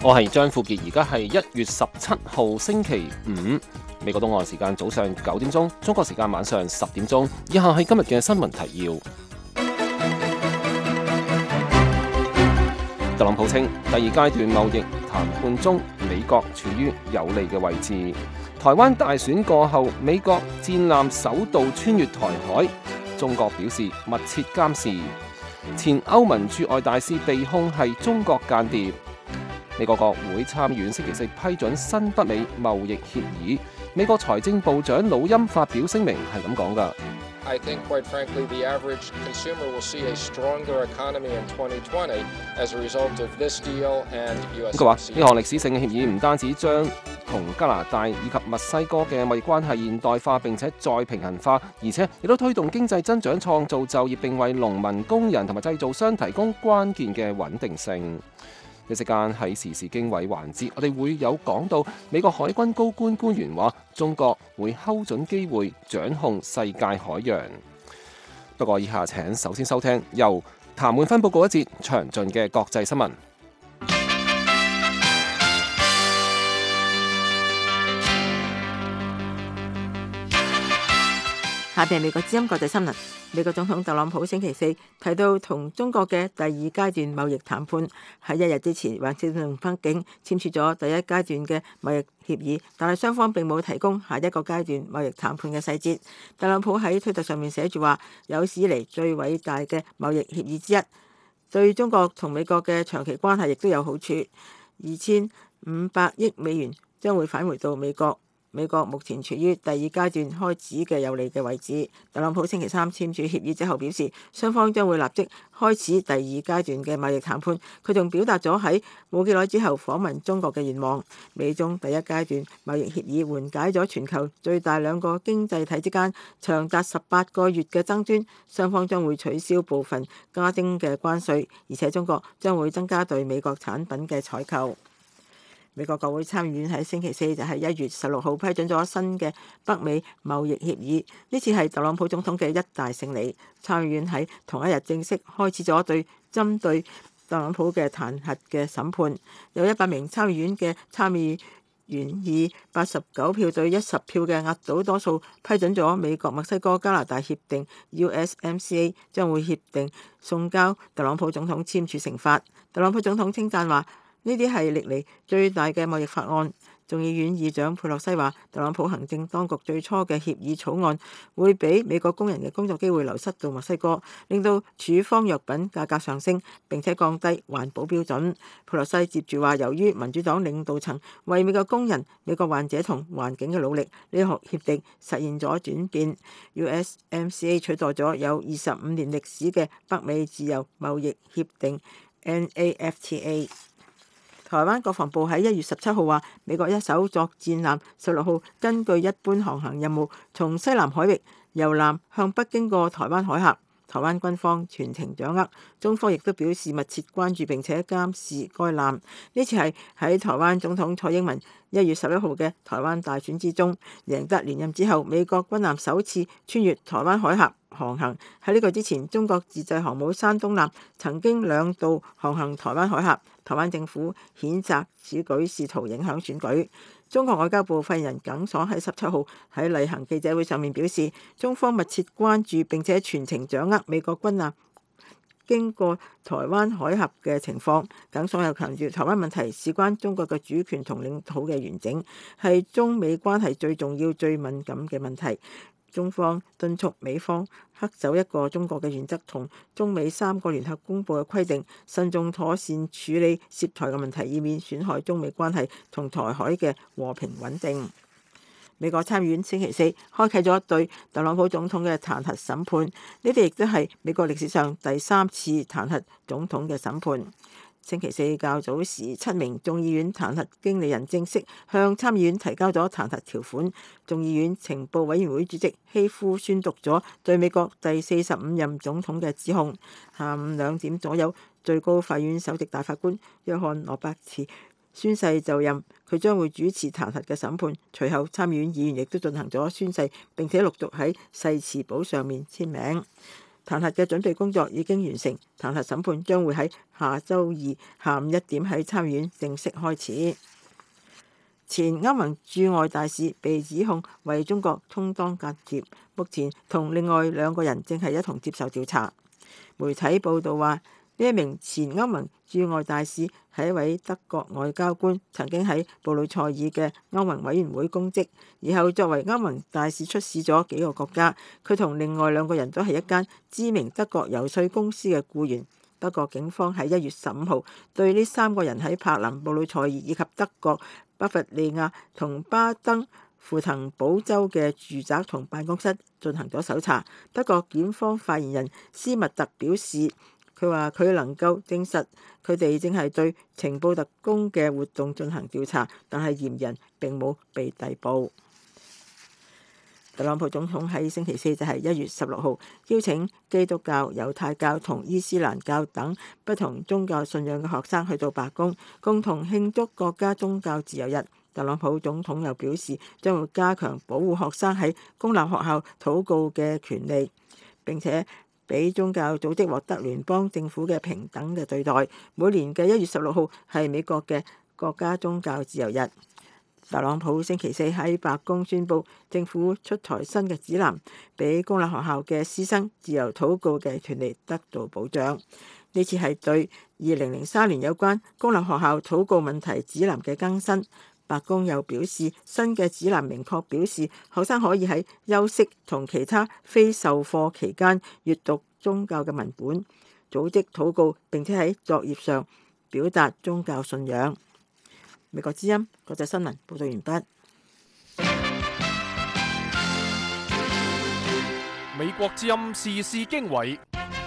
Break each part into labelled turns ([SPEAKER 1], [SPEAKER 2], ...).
[SPEAKER 1] 我係張富傑，而家係1月17號星期五，美國東岸時間早上9點鐘，中國時間晚上10點鐘。以下係今日嘅新聞提要。特朗普稱，第二階段貿易談判中，美國處於有利嘅位置。台灣大選過後，美國戰艦首度穿越台海，中國表示密切監視。前歐盟駐外大使被控係中國間諜。美國國會參議院星期四批准新北美貿易協議，美國財政部長魯欽發表聲明係咁講㗎。
[SPEAKER 2] I think, quite frankly, the average consumer will see a stronger economy in 2020 as a result of this deal and USMCA.
[SPEAKER 1] 佢話呢項歷史性嘅協議唔單止將同加拿大以及墨西哥嘅貿易關係現代化並且再平衡化，而且亦都推動經濟增長、創造就業，並為農民、工人同埋製造商提供關鍵嘅穩定性。一時間喺時事經緯環節，我哋會有講到美國海軍高官官員話，中國會睺準機會掌控世界海洋。不過以下請首先收聽由譚滿芬報告一節詳盡嘅國際新聞。
[SPEAKER 3] 下邊美國之音國際新聞。美國總統特朗普星期四提到同中國嘅第二階段貿易談判喺1日之前，華盛頓同北京簽署咗第一階段嘅貿易協議，但係雙方並冇提供下一個階段貿易談判嘅細節。特朗普喺推特上面寫住話，有史以嚟最偉大嘅貿易協議之一，對中國同美國嘅長期關係亦都有好處。2500億美元將會返回到美國。美國目前處於第二階段開始嘅有利嘅位置。特朗普星期三簽署協議之後表示，雙方將會立即開始第二階段嘅貿易談判。佢仲表達咗喺冇幾耐之後訪問中國嘅願望。美中第一階段貿易協議緩解咗全球最大兩個經濟體之間長達18個月嘅爭端，雙方將會取消部分加徵嘅關稅，而且中國將會增加對美國產品嘅採購。美國國會參議院喺星期四就係1月16號批准咗新嘅北美貿易協議，呢次係特朗普總統嘅一大勝利。參議院喺同一日正式開始咗針對特朗普嘅彈劾嘅審判，有100名參議院嘅參議員以89票對10票嘅壓倒多數批准咗美國墨西哥加拿大協定 USMCA， 將會協定送交特朗普總統簽署成法。特朗普總統稱讚話，呢啲係歷嚟最大嘅貿易法案。眾議院議長佩洛西話，特朗普行政當局最初嘅協議草案會俾美國工人嘅工作機會流失到墨西哥，令到處方藥品價格上升，並且降低環保標準。佩洛西接住話，由於民主黨領導層為美國工人、美國患者同環境嘅努力，呢項協定實現咗轉變。USMCA 取代咗有25年歷史嘅北美自由貿易協定 NAFTA。台灣國防部喺1月17號話，美國一艘作戰艦16號根據一般航行任務，從西南海域由南向北經過台灣海峽，台灣軍方全程掌握，中方亦都表示密切關注並且監視該艦。呢次係喺台灣總統蔡英文1月11號嘅台灣大選之中贏得連任之後，美國軍艦首次穿越台灣海峽航行。喺呢個之前，中國自製航母山東艦曾經2度航行台灣海峽。台灣政府譴責此舉試圖影響選舉。中國外交部發言人耿爽喺17號喺例行記者會上面表示，中方密切關注並且全程掌握美國軍艦經過台灣海峽嘅情況。耿爽又強調，台灣問題事關中國嘅主權同領土嘅完整，係中美關係最重要、最敏感嘅問題。中方敦促美方恪守一個中國嘅原則同中美3個聯合公佈嘅規定，慎重妥善處理涉台嘅問題，以免損害中美關係同台海嘅和平穩定。美國參議院星期四開啟咗對特朗普總統嘅彈劾審判，呢啲亦都係美國歷史上第3次彈劾總統嘅審判。星期四較早時，7名眾議院彈劾經理人正式向參議院提交咗彈劾條款。眾議院情報委員會主席希夫宣讀咗對美國第45任總統嘅指控。下午2點左右，最高法院首席大法官約翰羅伯茨宣誓就任，佢將會主持彈劾嘅審判。隨後參議院議員亦都進行咗宣誓，並且陸續喺誓詞簿上面簽名。 彈劾嘅準備工作已經完成，彈劾審判將會喺下週二下午1點喺參議院正式開始。前歐盟駐外大使被指控為中國充當間諜，目前同另外2個人正係一同接受調查。媒體報道話，呢一名前歐盟駐外大使係一位德國外交官，曾經喺布魯塞爾嘅歐盟委員會公職，然後作為歐盟大使出使咗幾個國家。佢同另外2個人都係一間知名德國游說公司嘅僱員。德國警方喺1月15號對呢3個人喺柏林、布魯塞爾以及德國巴伐利亞同巴登符騰堡州嘅住宅同辦公室進行咗搜查。德國檢方發言人斯密特表示，佢話佢能夠證實佢哋正係對情報特工嘅活動進行調查，但係嫌人並冇被逮捕。特朗普總統喺星期4就係1月16號邀請基督教、猶太教同伊斯蘭教等不同宗教信仰嘅學生去到白宮，共同慶祝國家宗教自由日。特朗普總統又表示，將會加強保護學生喺公立學校禱告嘅權利，並且俾宗教組織獲得聯邦政府嘅平等嘅對待。每年嘅1月16號係美國嘅國家宗教自由日。特朗普星期4喺白宮宣布，政府出台新嘅指南，俾公立學校嘅師生自由禱告嘅權利得到保障。呢次係對2003年有關公立學校禱告問題指南嘅更新。白宮又表示，新嘅指南明確表示，學生可以喺休息同其他非授課期間閱讀宗教嘅文本、組織禱告，並且喺作業上表達宗教信仰。美國之音國際新聞報道完畢。
[SPEAKER 4] 美國之音時事經緯，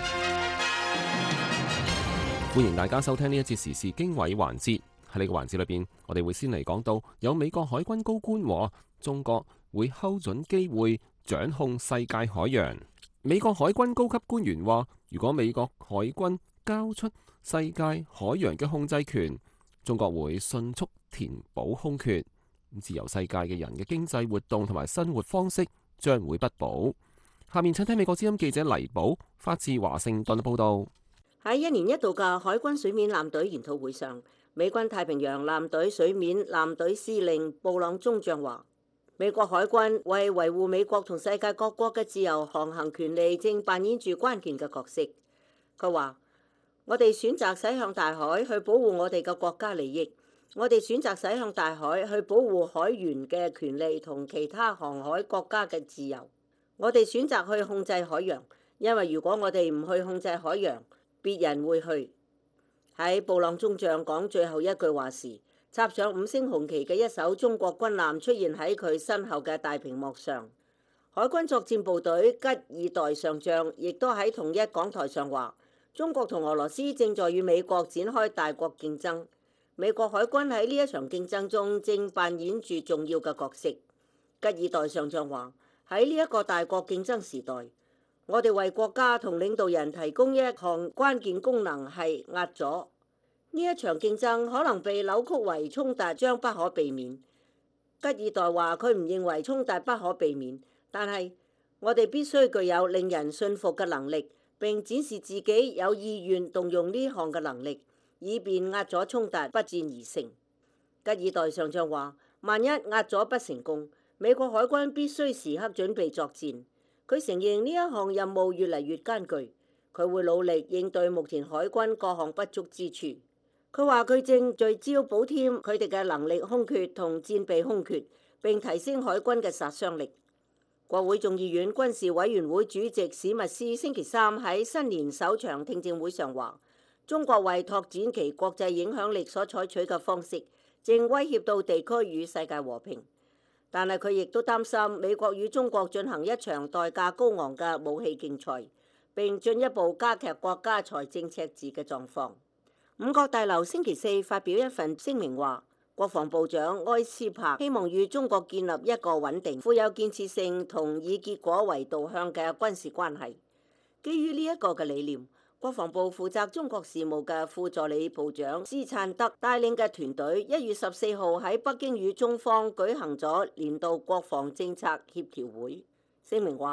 [SPEAKER 1] 歡迎大家收聽呢一節時事經緯環節。喺呢個環節裏邊，我哋會先嚟講到有美國海軍高官話，中國會睺準機會掌控世界海洋。美國海軍高級官員話，如果美國海軍交出世界海洋嘅控制權，中國會迅速填補空缺，自由世界嘅人嘅經濟活動同埋生活方式將會不保。下面請聽美國之音記者黎寶發自華盛頓報道。
[SPEAKER 5] 喺1年1度嘅海軍水面艦隊研討會上，美軍太平洋艦隊水面艦隊司令布朗中將話，美國海軍為維護美國同世界各國嘅自由航行權利，正扮演住關鍵嘅角色。佢話，我哋選擇駛向大海去保護我哋嘅國家利益，我哋選擇駛向大海去保護海員嘅權利同其他航海國家嘅自由。我哋選擇去控制海洋，因為如果我哋唔去控制海洋，別人會去。喺布朗中將講最後一句話時，插上5星紅旗嘅一艘中國軍艦出現喺佢身後嘅大屏幕上。海軍作戰部隊吉爾代上將亦都喺同一講台上話，中國同俄羅斯正在與美國展開大國競爭，美國海軍喺呢一場競爭中正扮演住重要嘅角色。吉爾代上將話，喺呢一個大國競爭時代，我哋為國家同領導人提供一項關鍵功能係壓阻。呢一場競爭可能被扭曲為衝突將不可避免。吉爾代話佢唔認為衝突不可避免，但係我哋必須具有令人信服嘅能力，並展示自己有意願動用呢項嘅能力，以便壓阻衝突不戰而勝。吉爾代上將話，萬一壓阻不成功，美國海軍必須時刻準備作戰。佢承認呢一項任務越嚟越艱巨，佢會努力應對目前海軍各項不足之處。佢話佢正聚焦補添佢哋嘅能力空缺同戰備空缺，並提升海軍嘅殺傷力。國會眾議院軍事委員會主席史密斯星期3喺新年首場聽證會上話，中國為拓展其國際影響力所採取嘅方式，正威脅到地區與世界和平。但係佢亦都擔心美國與中國進行一場代價高昂嘅武器競賽，並進一步加劇國家財政赤字嘅狀況。五角大樓星期4發表一份聲明話，國防部長埃斯珀希望與中國建立一個穩定、富有建設性同以結果為導向嘅軍事關係。基於呢一個嘅理念，國防部負責中國事務嘅副助理部長斯燦德帶領嘅團隊1月14號喺北京與中方舉行咗年度國防政策協調會。聲明話，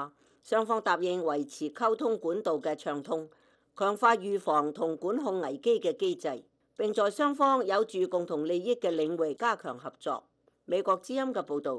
[SPEAKER 5] 雙方答應維持溝通管道嘅暢通，強化預防同管控危機嘅機制，並在雙方有住共同利益嘅領域加強合作。美國之音嘅報導。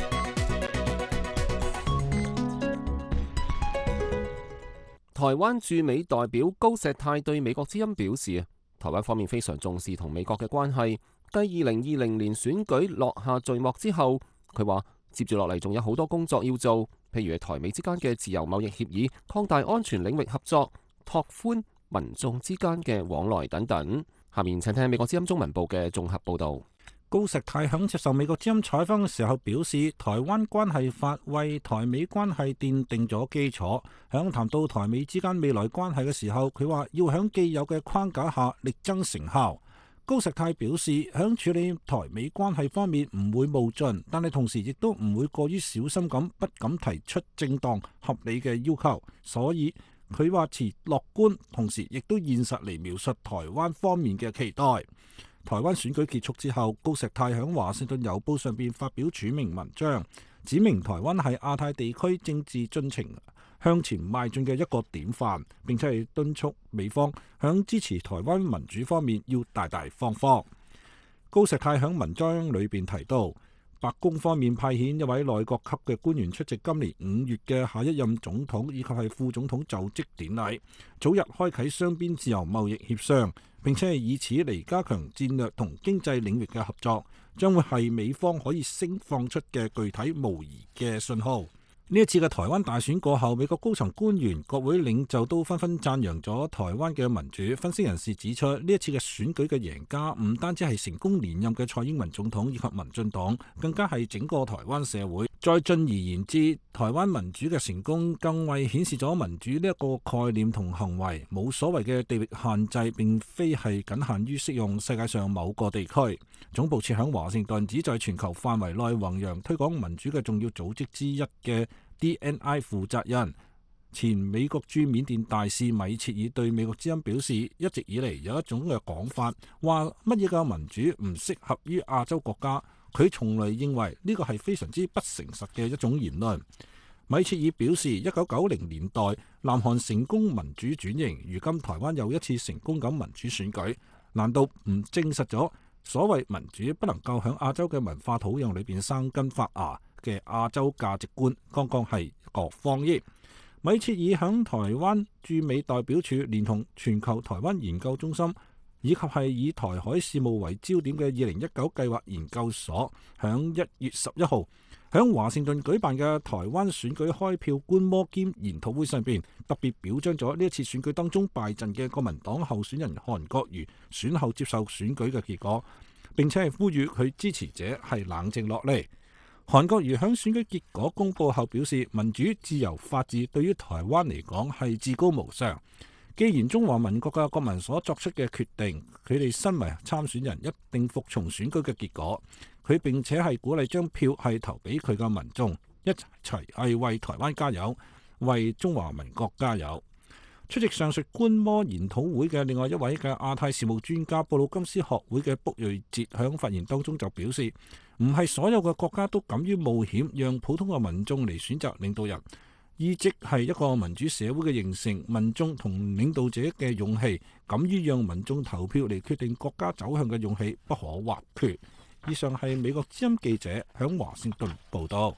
[SPEAKER 1] 台灣駐美代表高石泰對美國之音表示，台灣方面非常重視同美國嘅關係。繼2020年選舉落下序幕之後，佢話接住落嚟仲有好多工作要做，譬如係台美之間嘅自由貿易協議、擴大安全領域合作、拓寬民眾之間嘅往來等等。下面請聽美國之音中文部嘅綜合報導。
[SPEAKER 6] 高石泰響接受美國之音採訪嘅時候表示，台灣關係法為台美關係奠定咗基礎。響談到台美之間未來關係嘅時候，佢話要響既有嘅框架下力爭成效。高石泰表示，響處理台美關係方面唔會冒進，但係同時亦都唔會過於小心咁，不敢提出正當合理嘅要求。所以佢話持樂觀，同時亦都現實嚟描述台灣方面嘅期待。台灣選舉結束之後，高石泰喺華盛頓郵報上邊發表署名文章，指明台灣係亞太地區政治進程向前邁進嘅一個典範，並且係敦促美方響支持台灣民主方面要大大方方。高石泰喺文章裏邊提到，白宮方面派遣一位內閣級嘅官員出席今年5月嘅下一任總統以及係副總統就職典禮，早日開啟雙邊自由貿易協商，並且係以此嚟加強戰略同經濟領域嘅合作，將會係美方可以釋放出嘅具體無疑嘅信號。呢一次嘅台灣大選過後，美國高層官員、國會領袖都紛紛讚揚咗台灣嘅民主。分析人士指出，呢一次嘅選舉嘅贏家唔單止係成功連任嘅蔡英文總統以及民進黨，更加係整個台灣社會。再進而言之，台灣民主嘅成功更為顯示咗民主呢一個概念同行為冇所謂嘅地域限制，並非係僅限於適用世界上某個地區。總部設響華盛頓，旨在全球範圍內弘揚推廣民主嘅重要組織之一嘅 DNI 負責人、前美國駐緬甸大使米切爾對美國之音表示，一直以嚟有一種嘅講法，話乜嘢嘅民主唔適合於亞洲國家。佢從來認為呢個係非常之不誠實嘅一種言論。米切爾表示，1990年代南韓成功民主轉型，如今台灣又一次成功咁民主選舉，難道唔證實咗所謂民主不能夠喺亞洲嘅文化土壤裏邊生根發芽嘅亞洲價值觀，剛剛係個謊言？米切爾響台灣駐美代表處，連同全球台灣研究中心，以及係以台海事務為焦點嘅2019計劃研究所，響1月11號響華盛頓舉辦嘅台灣選舉開票觀摩兼研討會上邊，特別表彰咗呢一次選舉當中敗陣嘅國民黨候選人韓國瑜選後接受選舉嘅結果，並且係呼籲佢支持者係冷靜落嚟。韓國瑜響選舉結果公佈後表示，民主、自由、法治對於台灣嚟講係至高無上。既然中華民國嘅國民所作出嘅決定，佢哋身為參選人一定服從選舉嘅結果。佢並且係鼓勵將票係投俾佢嘅民眾，一齊係為台灣加油，為中華民國加油。出席上述觀摩研討會嘅另外一位嘅亞太事務專家，布魯金斯學會嘅卜瑞哲響發言當中就表示，唔係所有嘅國家都敢於冒險，讓普通嘅民眾嚟選擇領導人。意即係一個民主社會嘅形成，民眾同領導者嘅勇氣，敢於讓民眾投票嚟決定國家走向嘅勇氣不可或缺。以上係美國之音記者響華盛頓報道。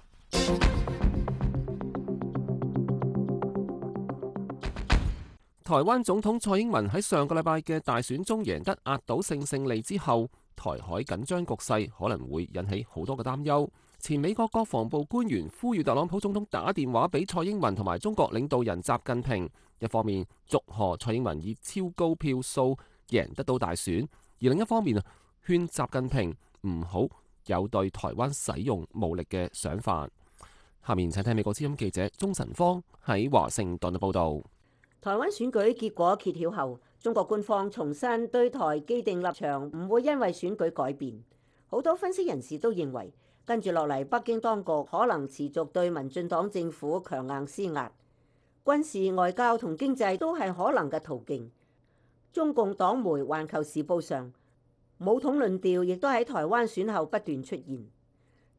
[SPEAKER 1] 台灣總統蔡英文喺上個禮拜嘅大選中贏得壓倒性勝利之後，台海緊張局勢可能會引起好多嘅擔憂。前美國國防部官員呼籲特朗普總統打電話俾蔡英文同埋中國領導人習近平，一方面祝賀蔡英文以超高票數贏得到大選，而另一方面勸習近平唔好有對台灣使用武力嘅想法。下面請聽美國之音記者鍾晨芳喺華盛頓嘅報導。
[SPEAKER 5] 台灣選舉結果揭曉後，中國官方重申對台既定立場唔會因為選舉改變。好多分析人士都認為，跟住落嚟，北京當局可能持續對民進黨政府強硬施壓，軍事、外交同經濟都係可能嘅途徑。中共黨媒《環球時報》上，武統論調亦都喺台灣選後不斷出現。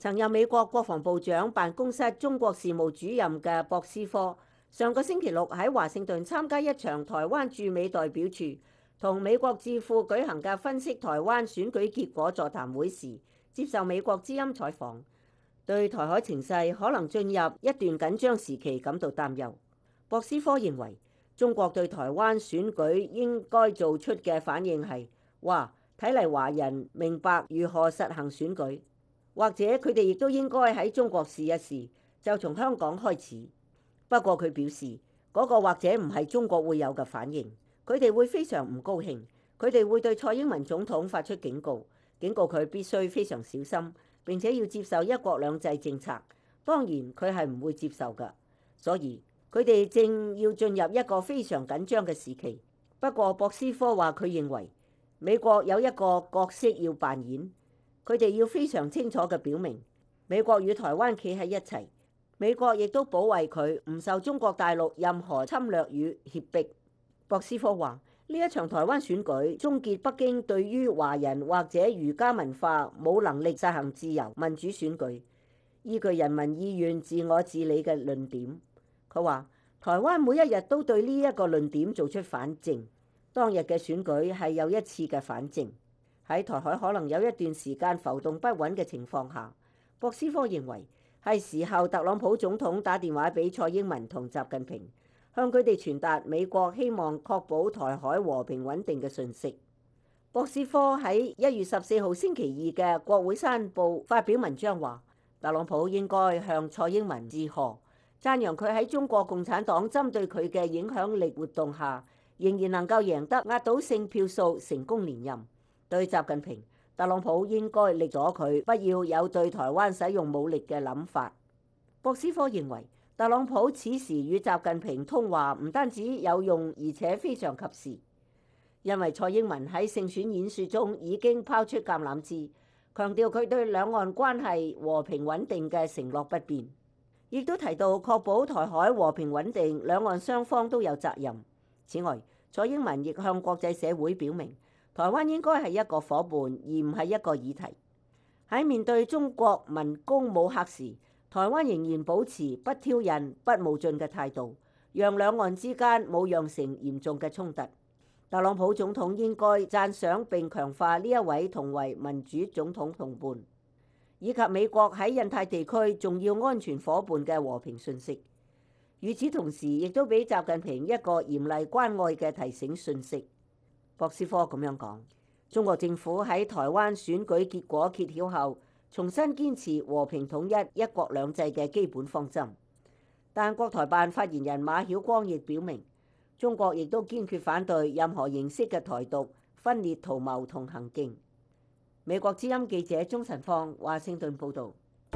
[SPEAKER 5] 曾任美國國防部長辦公室中國事務主任嘅博斯科，上個星期六喺華盛頓參加一場台灣駐美代表處同美國智庫舉行嘅分析台灣選舉結果座談會時，接受美國之音採訪，對台海情勢可能進入一段緊張時期感到擔憂。博斯科認為，中國對台灣選舉應該做出嘅反應係：哇，睇嚟華人明白如何實行選舉，或者佢哋亦都應該喺中國試一試，就從香港開始。不過佢表示，嗰個或者唔係中國會有嘅反應，佢哋會非常唔高興，佢哋會對蔡英文總統發出警告，警告佢必須非常小心，並且要接受一國兩制政策。當然佢係唔會接受㗎，所以佢哋正要進入一個非常緊張嘅時期。不過博斯科話，佢認為美國有一個角色要扮演，佢哋要非常清楚嘅表明，美國與台灣企喺一齊，美國亦都保衛佢唔受中國大陸任何侵略與脅迫。博斯科話，呢一場台灣選舉終結北京對於華人或者儒家文化冇能力實行自由民主選舉，依據人民意願自我治理嘅論點。佢話台灣每一日都對呢一個論點做出反證，當日嘅選舉係又一次嘅反證。喺台海可能有一段時間浮動不穩嘅情況下，博斯科認為係時候特朗普總統打電話俾蔡英文同習近平，向佢哋傳達美國希望確保台海和平穩定嘅訊息。博斯科喺1月14號星期二嘅國會山報發表文章話，特朗普應該向蔡英文致賀，讚揚佢喺中國共產黨針對佢嘅影響力活動下，仍然能夠贏得壓倒性票數成功連任。對習近平，特朗普應該力阻佢不要有對台灣使用武力嘅諗法。博斯科認為，特朗普此時與習近平通話唔單止有用，而且非常及時，因為蔡英文喺勝選演說中已經拋出橄欖枝，強調佢對兩岸關係和平穩定嘅承諾不變，亦都提到確保台海和平穩定，兩岸雙方都有責任。此外，蔡英文亦向國際社會表明，台灣應該係一個夥伴，而唔係一個議題。喺面對中國文攻武嚇時，台灣仍然保持不挑釁、不冒進嘅態度，讓兩岸之間冇釀成嚴重嘅衝突。特朗普總統應該讚賞並強化呢一位同為民主總統同伴，以及美國喺印太地區重要安全夥伴嘅和平訊息。與此同時，亦都俾習近平一個嚴厲關愛嘅提醒訊息。博斯科咁樣講，中國政府喺台灣選舉結果揭曉後，重新堅持和平統一、一國兩制嘅基本方針。但國台辦發言人馬曉光亦表明，中國亦都堅決反對任何形式嘅台獨、分裂圖謀同行徑。美國之音記者鍾晨芳華盛頓報導。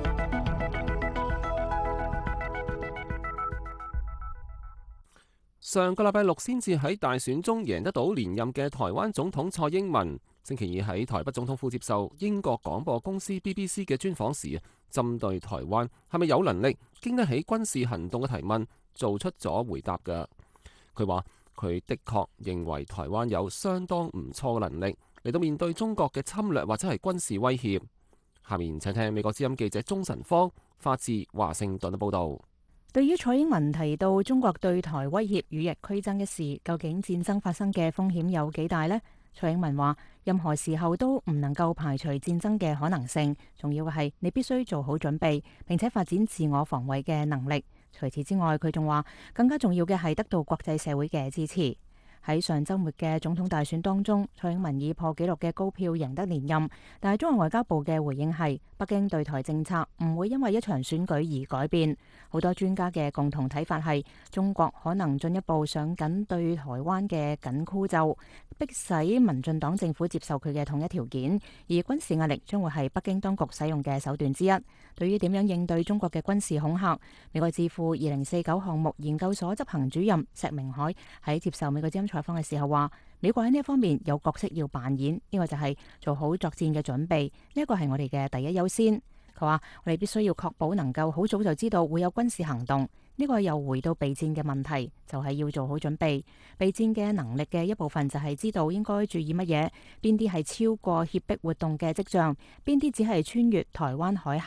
[SPEAKER 1] 上個禮拜六先至喺大選中贏得到連任嘅台灣總統蔡英文，星期二喺台北總統府接受英國廣播公司 BBC 嘅專訪時，針對台灣係咪有能力經得起軍事行動嘅提問，做出咗回答嘅。佢話佢的確認為台灣有相當唔錯嘅能力嚟到面對中國嘅侵略或者係軍事威脅。下面請聽美國之音記者鍾晨芳發自華盛頓嘅報導。
[SPEAKER 7] 對於蔡英文提到中國對台威脅與日俱增嘅事，究竟戰爭發生嘅風險有幾大呢？蔡英文話：任何時候都唔能夠排除戰爭嘅可能性，重要嘅係你必須做好準備，並且發展自我防衛嘅能力。除此之外，佢仲話更加重要嘅係得到國際社會嘅支持。喺上週末嘅總統大選當中，蔡英文以破紀錄嘅高票贏得連任，但係中國外交部嘅回應係北京對台政策唔會因為一場選舉而改變。好多專家嘅共同睇法係中國可能進一步上緊對台灣嘅緊箍咒，迫使民進黨政府接受佢嘅統一條件，而軍事壓力將會係北京當局使用嘅手段之一。對於點樣應對中國嘅軍事恐嚇，美國智庫2049項目研究所執行主任石明海喺接受美國之音採訪嘅時候話，美國喺呢一方面有角色要扮演，呢個就係做好作戰嘅準備，呢一個係我哋嘅第一優先。佢話我哋必須要確保能夠好早就知道會有軍事行動，呢個又回到備戰嘅問題，就係要做好準備。備戰嘅能力嘅一部分就係知道應該注意乜嘢，邊啲係超過脅迫活動嘅跡象，邊啲只係穿越台灣海峽。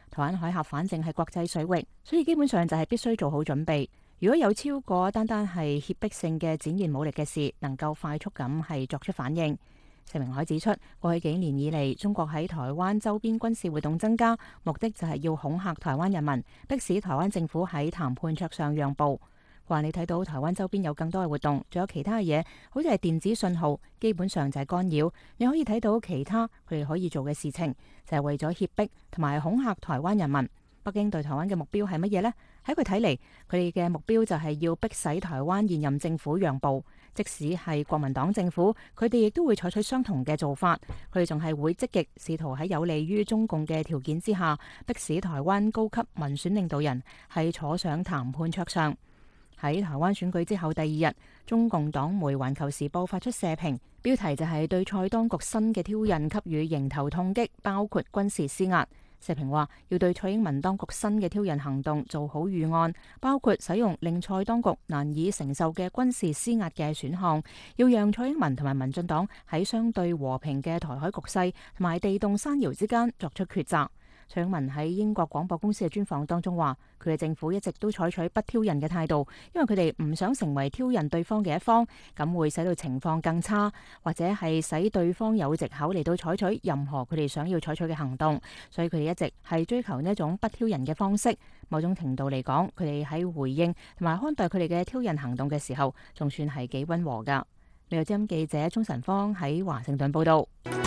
[SPEAKER 7] 台灣海峽反正係國際水域，所以基本上就係必須做好準備。如果有超過單係脅迫性嘅展現武力嘅事，能夠快速咁係作出反應。謝明海指出，過去幾年以嚟，中國喺台灣周邊軍事活動增加，目的就係要恐嚇台灣人民，迫使台灣政府喺談判桌上讓步。話你睇到台灣周邊有更多嘅活動，仲有其他嘅嘢，好似係電子信號，基本上就係干擾。你可以睇到其他佢哋可以做嘅事情，就係為咗脅迫同埋恐嚇台灣人民。北京對台灣嘅目標係乜嘢呢？喺佢睇嚟，佢哋嘅目標就係要迫使台灣現任政府讓步，即使係國民黨政府，佢哋亦都會採取相同嘅做法。佢哋仲係會積極試圖喺有利於中共嘅條件之下，迫使台灣高級民選領導人係坐上談判桌上。喺台灣選舉之後第二日，中共黨媒《環球時報》發出社評，標題就係對蔡當局新嘅挑釁給予迎頭痛擊，包括軍事施壓。社評話要對蔡英文當局新嘅挑釁行動做好預案，包括使用令蔡當局難以承受嘅軍事施壓嘅選項，要讓蔡英文同埋民進黨喺相對和平嘅台海局勢同埋地動山搖之間作出抉擇。蔡英文喺英國廣播公司嘅專訪當中話，佢嘅政府一直都採取不挑釁嘅態度，因為佢哋唔想成為挑釁對方嘅一方，咁會使到情況更差，或者係使對方有藉口嚟到採取任何佢哋想要採取嘅行動。所以佢哋一直係追求呢一種不挑釁嘅方式。某種程度嚟講，佢哋喺回應同埋看待佢哋嘅挑釁行動嘅時候，仲算係幾溫和㗎。美國之音記者鍾晨芳喺華盛頓報道。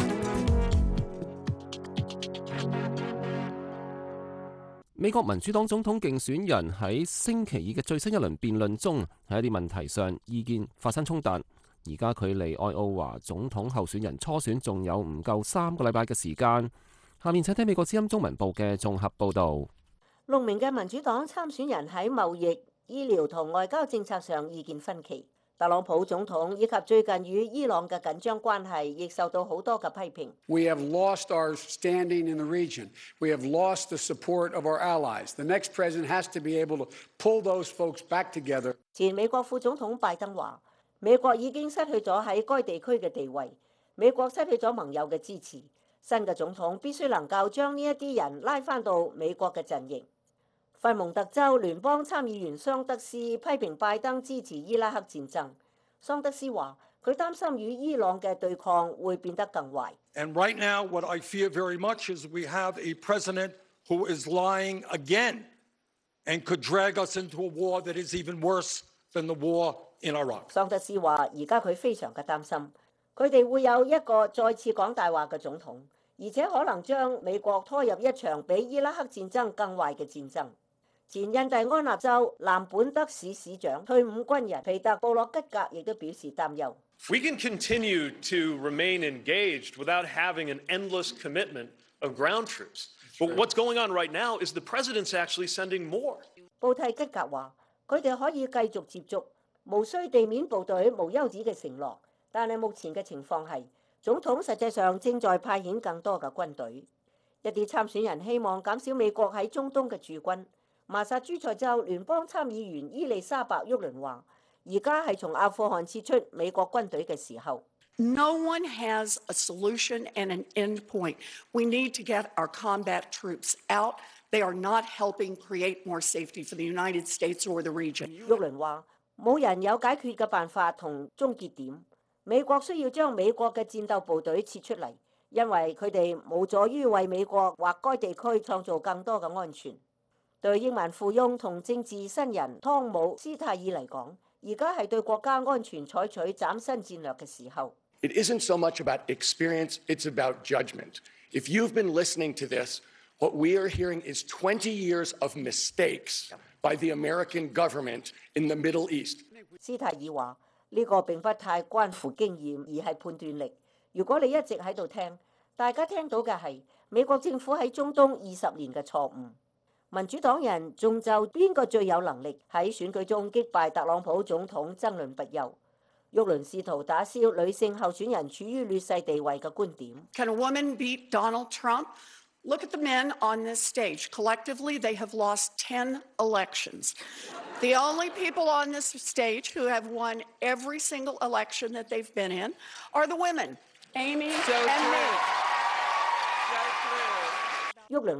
[SPEAKER 1] 美國民主黨總統競選人喺星期二嘅最新一輪辯論中，喺一啲問題上意見發生衝突。而家距離愛奧華總統候選人初選仲有唔夠3個禮拜嘅時間。下面請聽美國之音中文部嘅綜合報導。
[SPEAKER 5] 6名嘅民主黨參選人喺貿易、醫療同外交政策上意見分歧。特朗普總統以及最近與伊朗嘅緊張關係，亦受到好多嘅批評。
[SPEAKER 8] We have lost our standing in the region. We have lost the support of our allies. The next president has to be able to pull those folks back together.
[SPEAKER 5] 前美國副總統拜登話：美國已經失去咗喺該地區嘅地位，美國失去咗盟友嘅支持。新嘅總統必須能夠將呢一啲人拉返到美國嘅陣營。佛蒙特州聯邦參議員桑德斯批評拜登支持伊拉克戰爭。桑德斯話：佢擔心與伊朗嘅對抗會變得更壞。
[SPEAKER 9] And right now, what I fear very much is we have a president who is lying again and could drag us into a war that is even worse than the war in Iraq.
[SPEAKER 5] 桑德斯話：而家佢非常嘅擔心，佢哋會有一個再次講大話嘅總統，而且可能將美國拖入一場比伊拉克戰爭更壞嘅戰爭。前印第安納州南本德市市長退伍軍人皮特布洛吉格亦都表示擔憂。
[SPEAKER 10] We can continue to remain engaged without having an endless commitment of ground troops. But what's going on right now is the president's actually sending more.
[SPEAKER 5] 布蒂吉格話：佢哋可以繼續接觸，無需地面部隊無休止嘅承諾。但係目前嘅情況係，總統實際上正在派遣更多嘅軍隊。一啲參選人希望減少美國喺中東嘅駐軍。麻薩諸塞州聯邦參議員伊麗莎白·沃倫話：而家係從阿富汗撤出美國軍隊嘅時候。
[SPEAKER 11] No one has a solution and an end point. We need to get our combat troops out. They are not helping create more safety for the United States or the region.
[SPEAKER 5] 沃倫話：冇人有解決嘅辦法同終結點。美國需要將美國嘅戰鬥部隊撤出嚟，因為佢哋無助於為美國或該地區創造更多嘅安全。對億萬富翁同政治新人湯姆斯泰爾嚟講，而家係對國家安全採取嶄新戰略嘅時候。
[SPEAKER 12] It isn't so much about experience, it's about judgment. If you've been listening to this, what we are hearing is 20 years of mistakes by the American government in the Middle East.
[SPEAKER 5] 斯泰爾話：呢個並不太關乎經驗，而係判斷力。如果你一直喺度聽，大家聽到嘅係美國政府喺中東20年嘅錯誤。民主黨人仲就邊個最有能力喺選舉中擊敗特朗普總統爭論不休。沃倫試圖打消女性候選人處於劣勢地位嘅觀點。
[SPEAKER 11] Can a woman beat Donald Trump? Look at the men on this stage. Collectively, they have lost 10 elections. The only people on this stage who have won every single election that they've been in are the women, Amy and me.
[SPEAKER 5] 沃倫話：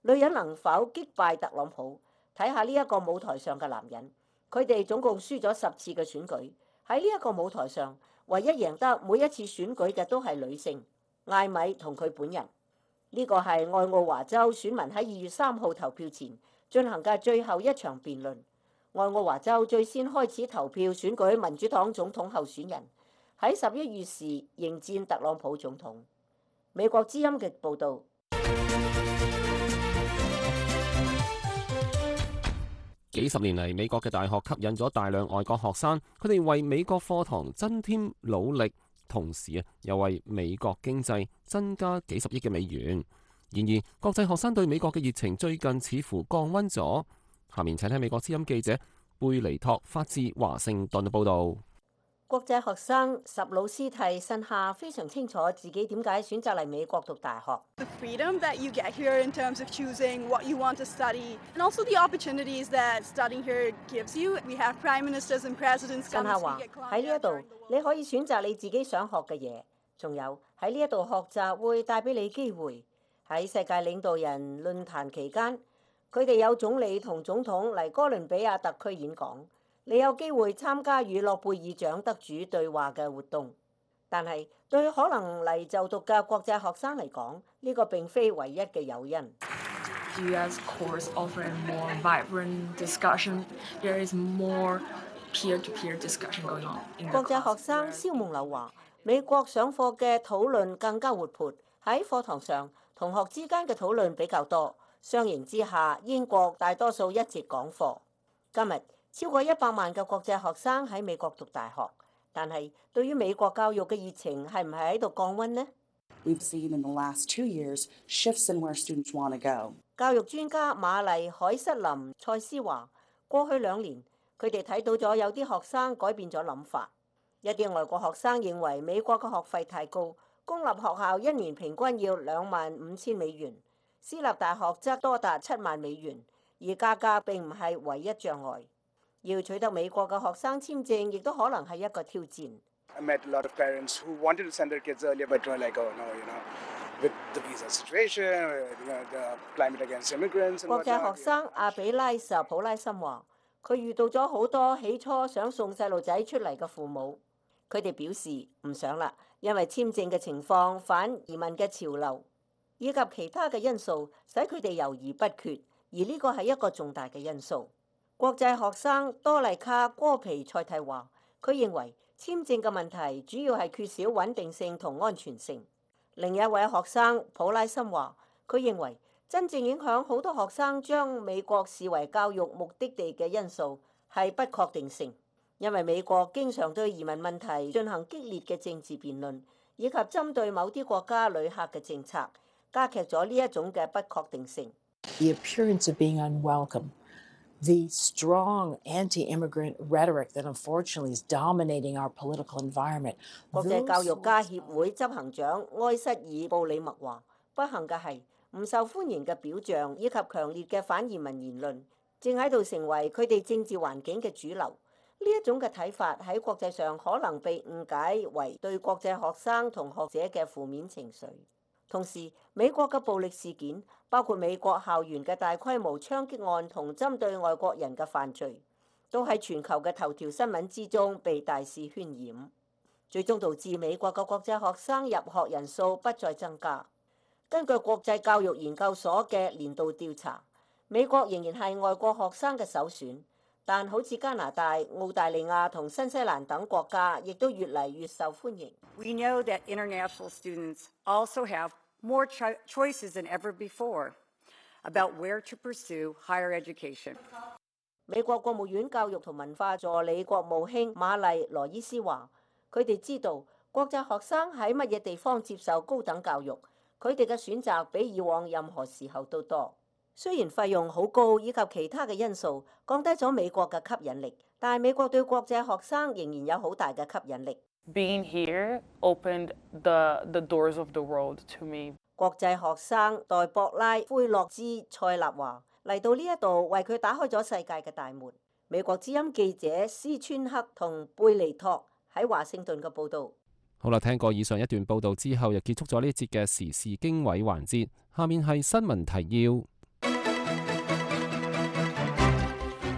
[SPEAKER 5] 女人能否擊敗特朗普？睇下呢一個舞台上嘅男人，佢哋總共輸咗10次嘅選舉。喺呢一個舞台上，唯一贏得每一次選舉嘅都係女性，艾米同佢本人。呢個係愛奧華州選民喺2月3號投票前進行嘅最後一場辯論。愛奧華州最先開始投票選舉民主黨總統候選人，喺11月時迎戰特朗普總統。美國之音嘅報導。
[SPEAKER 1] 幾十年嚟，美國嘅大學吸引咗大量外國學生，佢哋為美國課堂增添努力，同時又為美國經濟增加幾十億嘅美元。然而，國際學生對美國嘅熱情最近似乎降溫咗。下面請聽美國之音記者貝尼托發自華盛頓嘅報導。
[SPEAKER 5] 國際學生什魯斯蒂呻下非常清楚自己點解選擇嚟美國讀大學。
[SPEAKER 13] The freedom that you get here in terms of choosing what you want to study, and also the opportunities that studying here gives you. We have prime ministers and presidents come to speak at Columbia.
[SPEAKER 5] 喺呢一度，你可以選擇你自己想學嘅嘢，仲有喺呢一度學習會帶俾你機會。喺世界領導人論壇期間，佢哋有總理同總統嚟哥倫比亞特區演講。你有機會參加與諾貝爾獎得主對話嘅活動，但係對可能嚟就讀嘅國際學生嚟講，呢個並非唯一嘅誘因。
[SPEAKER 14] US course offer more vibrant discussion. There is more peer-to-peer discussion going on.
[SPEAKER 5] 國際學生蕭夢柳話：美國上課嘅討論更加活潑，喺課堂上同學之間嘅討論比較多。相形之下，英國大多數一節講課。今日超過100萬嘅國際學生喺美國讀大學，但係對於美國教育嘅熱情係唔係喺度降溫呢？
[SPEAKER 15] We've seen in the last 2 years shifts in where students want to go.
[SPEAKER 5] 教育專家瑪麗海瑟琳塞斯話：過去2年，佢哋睇到咗有啲學生改變咗諗法。一啲外國學生認為美國嘅學費太高，公立學校1年平均要25,000美元，私立大學則多達7萬美元，而價格並唔係唯一障礙。要取得美國嘅學生簽證，亦都可能係一個挑戰。
[SPEAKER 16] I met a lot of parents who wanted to send their kids earlier, but were like, oh no, with the visa situation, the climate against immigrants.
[SPEAKER 5] 國際學生阿比拉什普拉森話：佢遇到咗好多起初想送細路仔出嚟嘅父母，佢哋表示唔想啦，因為簽證嘅情況、反移民嘅潮流以及其他嘅因素，使佢哋猶豫不決，而呢個係一個重大嘅因素。國際學生多麗卡戈皮塞蒂話：佢認為簽證嘅問題主要係缺少穩定性同安全性。另一位學生普拉森話：佢認為真正影響好多學生將美國視為教育目的地嘅因素係不確定性，因為美國經常對移民問題進行激烈嘅政治辯論，以及針對某啲國家旅客嘅政策，加劇咗呢一種嘅不確定性。
[SPEAKER 17] The appearance of being unwelcome. The strong anti-immigrant rhetoric that unfortunately is dominating our political environment.
[SPEAKER 5] 國際教育家協會執行長埃塞爾布里默話：不幸嘅係唔受歡迎嘅表象以及強烈嘅反移民言論，正喺度成為佢哋政治環境嘅主流。呢一種嘅睇法喺國際上可能被誤解為對國際學生同學者嘅負面情緒。同時，美國嘅暴力事件，包括美國校園嘅大規模槍擊案同針對外國人嘅犯罪，都喺全球嘅頭條新聞之中被大肆渲染，最終導致美國嘅國際學生入學人數不再增加。根據國際教育研究所嘅年度調查，美國仍然係外國學生嘅首選，但好似加拿大、澳大利亞同新西蘭等國家，亦都越嚟越受歡迎。
[SPEAKER 18] We know that international students also have more choices than ever before about where to pursue higher education.
[SPEAKER 5] 美國國務院教育同文化助理國務卿瑪麗羅伊斯話：佢哋知道國際學生喺乜嘢地方接受高等教育，佢哋嘅選擇比以往任何時候都多。雖然費用好高以及其他嘅因素降低咗美國嘅吸引力，但係美國對國際學生仍然有好大嘅吸引力。
[SPEAKER 19] Being here opened the doors of the world to me.
[SPEAKER 5] 國際學生代博拉奎洛茲塞納話：嚟到呢一度為佢打開咗世界嘅大門。美國之音記者斯川克同貝尼托喺華盛頓嘅報導。
[SPEAKER 1] 好啦，聽過以上一段報導之後，又結束咗呢一節嘅時事經緯環節。下面係新聞提要。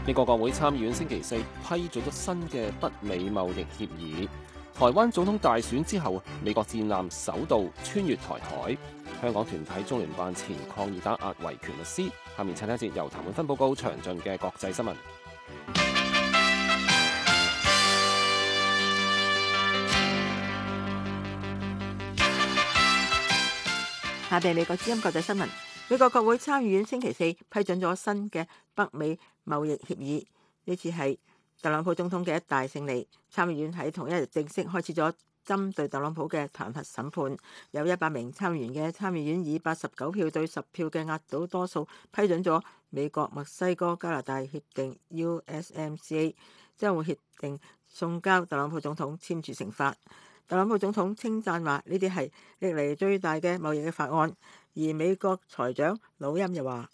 [SPEAKER 1] 美國國會參議院星期四批准咗新嘅北美貿易協議。台灣總統大選之後，美國戰艦首度穿越台海。香港團體中聯辦前抗議打壓維權律師。下面請一節由譚滿芬報告詳盡嘅國際新聞。
[SPEAKER 3] 下邊美國之音國際新聞。美國國會參議院星期四批准咗新嘅北美貿易協議，呢次係特朗普總統嘅一大勝利。參議院喺同一日正式開始咗針對特朗普嘅彈劾審判，有100名參議員嘅參議院以89票對10票嘅壓倒多數批准咗美國墨西哥加拿大協定 USMCA， 將會協定送交特朗普總統簽署成法。特朗普總統稱讚話呢啲係歷嚟最大嘅貿易嘅法案，而美國財長魯欽又話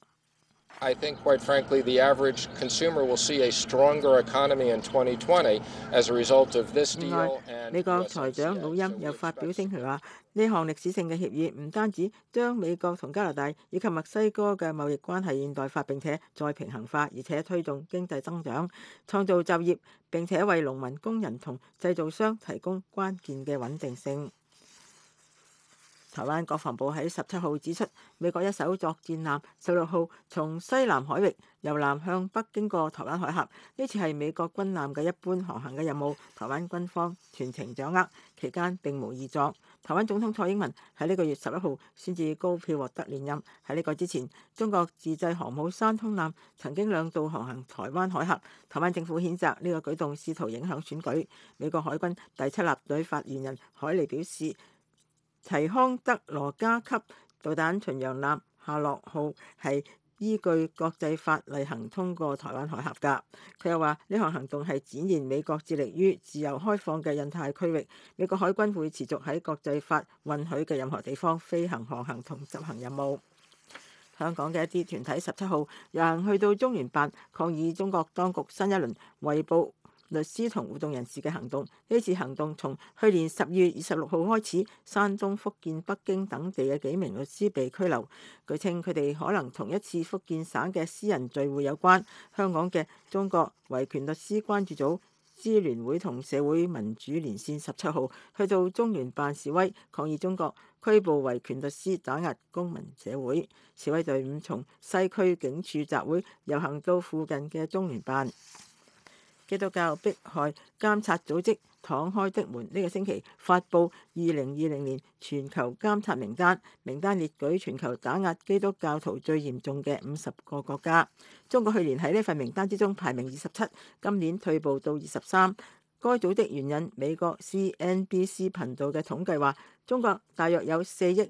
[SPEAKER 2] I think, quite frankly, the average consumer will see a stronger economy in 2020 as a result of this deal.
[SPEAKER 3] 美國財長魯欽又發表聲明話，呢項歷史性嘅協議唔單止將美國同加拿大以及墨西哥嘅貿易關係現代化，並且再平衡化，而且推動經濟增長、創造就業，並且為農民、工人同製造商提供關鍵嘅穩定性。台灣國防部喺17號指出，美國一艘作戰艦16號從西南海域由南向北經過台灣海峽，呢次係美國軍艦嘅一般航行嘅任務，台灣軍方全程掌握，期間並無異狀。台灣總統蔡英文喺呢個月11號先至高票獲得連任。喺呢個之前，中國自製航母山東艦曾經2度航行台灣海峽，台灣政府譴責呢個舉動試圖影響選舉。美國海軍第7艦隊發言人海利表示，提康德羅加級導彈巡洋艦夏洛號係依據國際法例行通過台灣海峽㗎。佢又話呢項行動係展現美國致力於自由開放嘅印太區域。美國海軍會持續喺國際法允許嘅任何地方飛行、航行同執行任務。香港嘅一啲團體17號遊行去到中聯辦抗議中國當局新一輪圍捕律師同活動人士嘅行動。呢次行動從去年12月26號開始，山東、福建、北京等地嘅幾名律師被拘留。據稱佢哋可能同一次福建省嘅私人聚會有關。香港嘅中國維權律師關注組、支聯會同社會民主連線17號去到中聯辦示威，抗議中國拘捕維權律師、打壓公民社會。示威隊伍從西區警署集會遊行到附近嘅中聯辦。基督教迫害監察組織敞開的門呢個星期發布2020年全球監察名單，名單列舉全球打壓基督教徒最嚴重嘅50個國家。中國去年喺呢份名單之中排名27，今年退步到23。該組織援引美國 CNBC 頻道嘅統計話，中國大約有4億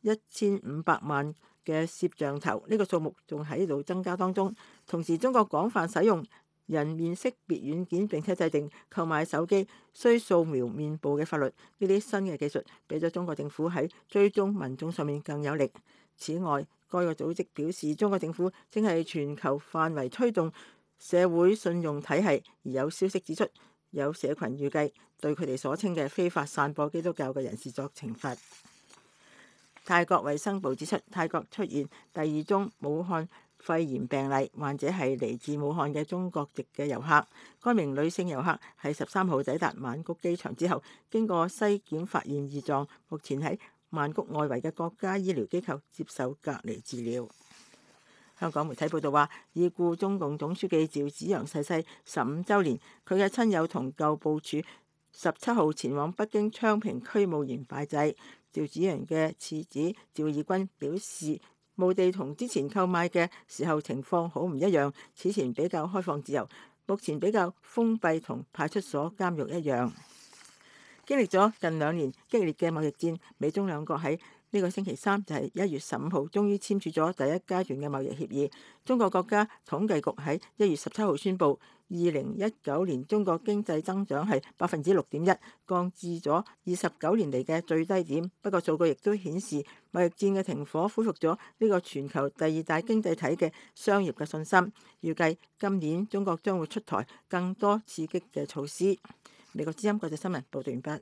[SPEAKER 3] 1500萬嘅攝像頭，呢個數目仲喺度增加當中。同時，中國廣泛使用人面識別軟件，並且制定購買手機需掃描面部嘅法律。呢啲新嘅技術俾咗中國政府喺追蹤民眾上面更有力。此外，該個組織表示，中國政府正係全球範圍推動社會信用體系，而有消息指出，有社群預計對佢哋所稱嘅非法散播基督教嘅人士作懲罰。泰國衛生部指出，泰國出現第2宗武漢肺炎病例，患者係嚟自武漢嘅中國籍嘅遊客。該名女性遊客喺13號抵達曼谷機場之後，經過篩檢發現異狀，目前喺曼谷外圍嘅國家醫療機構接受隔離治療。香港媒體報道話，已故中共總書記趙紫陽逝世15週年，佢嘅親友同舊部署17號前往北京昌平區墓園拜祭。趙紫陽嘅次子趙義軍表示，墓地同之前購買嘅時候情況好唔一樣，此前比較開放自由，目前比較封閉，同派出所監獄一樣。經歷咗近2年激烈嘅貿易戰，美中兩國喺呢個星期三就係1月15號終於簽署咗第一階段嘅貿易協議。中國國家統計局喺1月17號宣布，2019年中國經濟增長係6.1%，降至咗29年嚟嘅最低點。不過數據亦都顯示，貿易戰嘅停火恢復咗呢個全球第2大經濟體嘅商業嘅信心。預計今年中國將會出台更多刺激嘅措施。美國之音國際新聞報道完畢。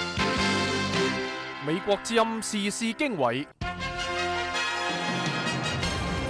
[SPEAKER 4] 美國之音時事經緯，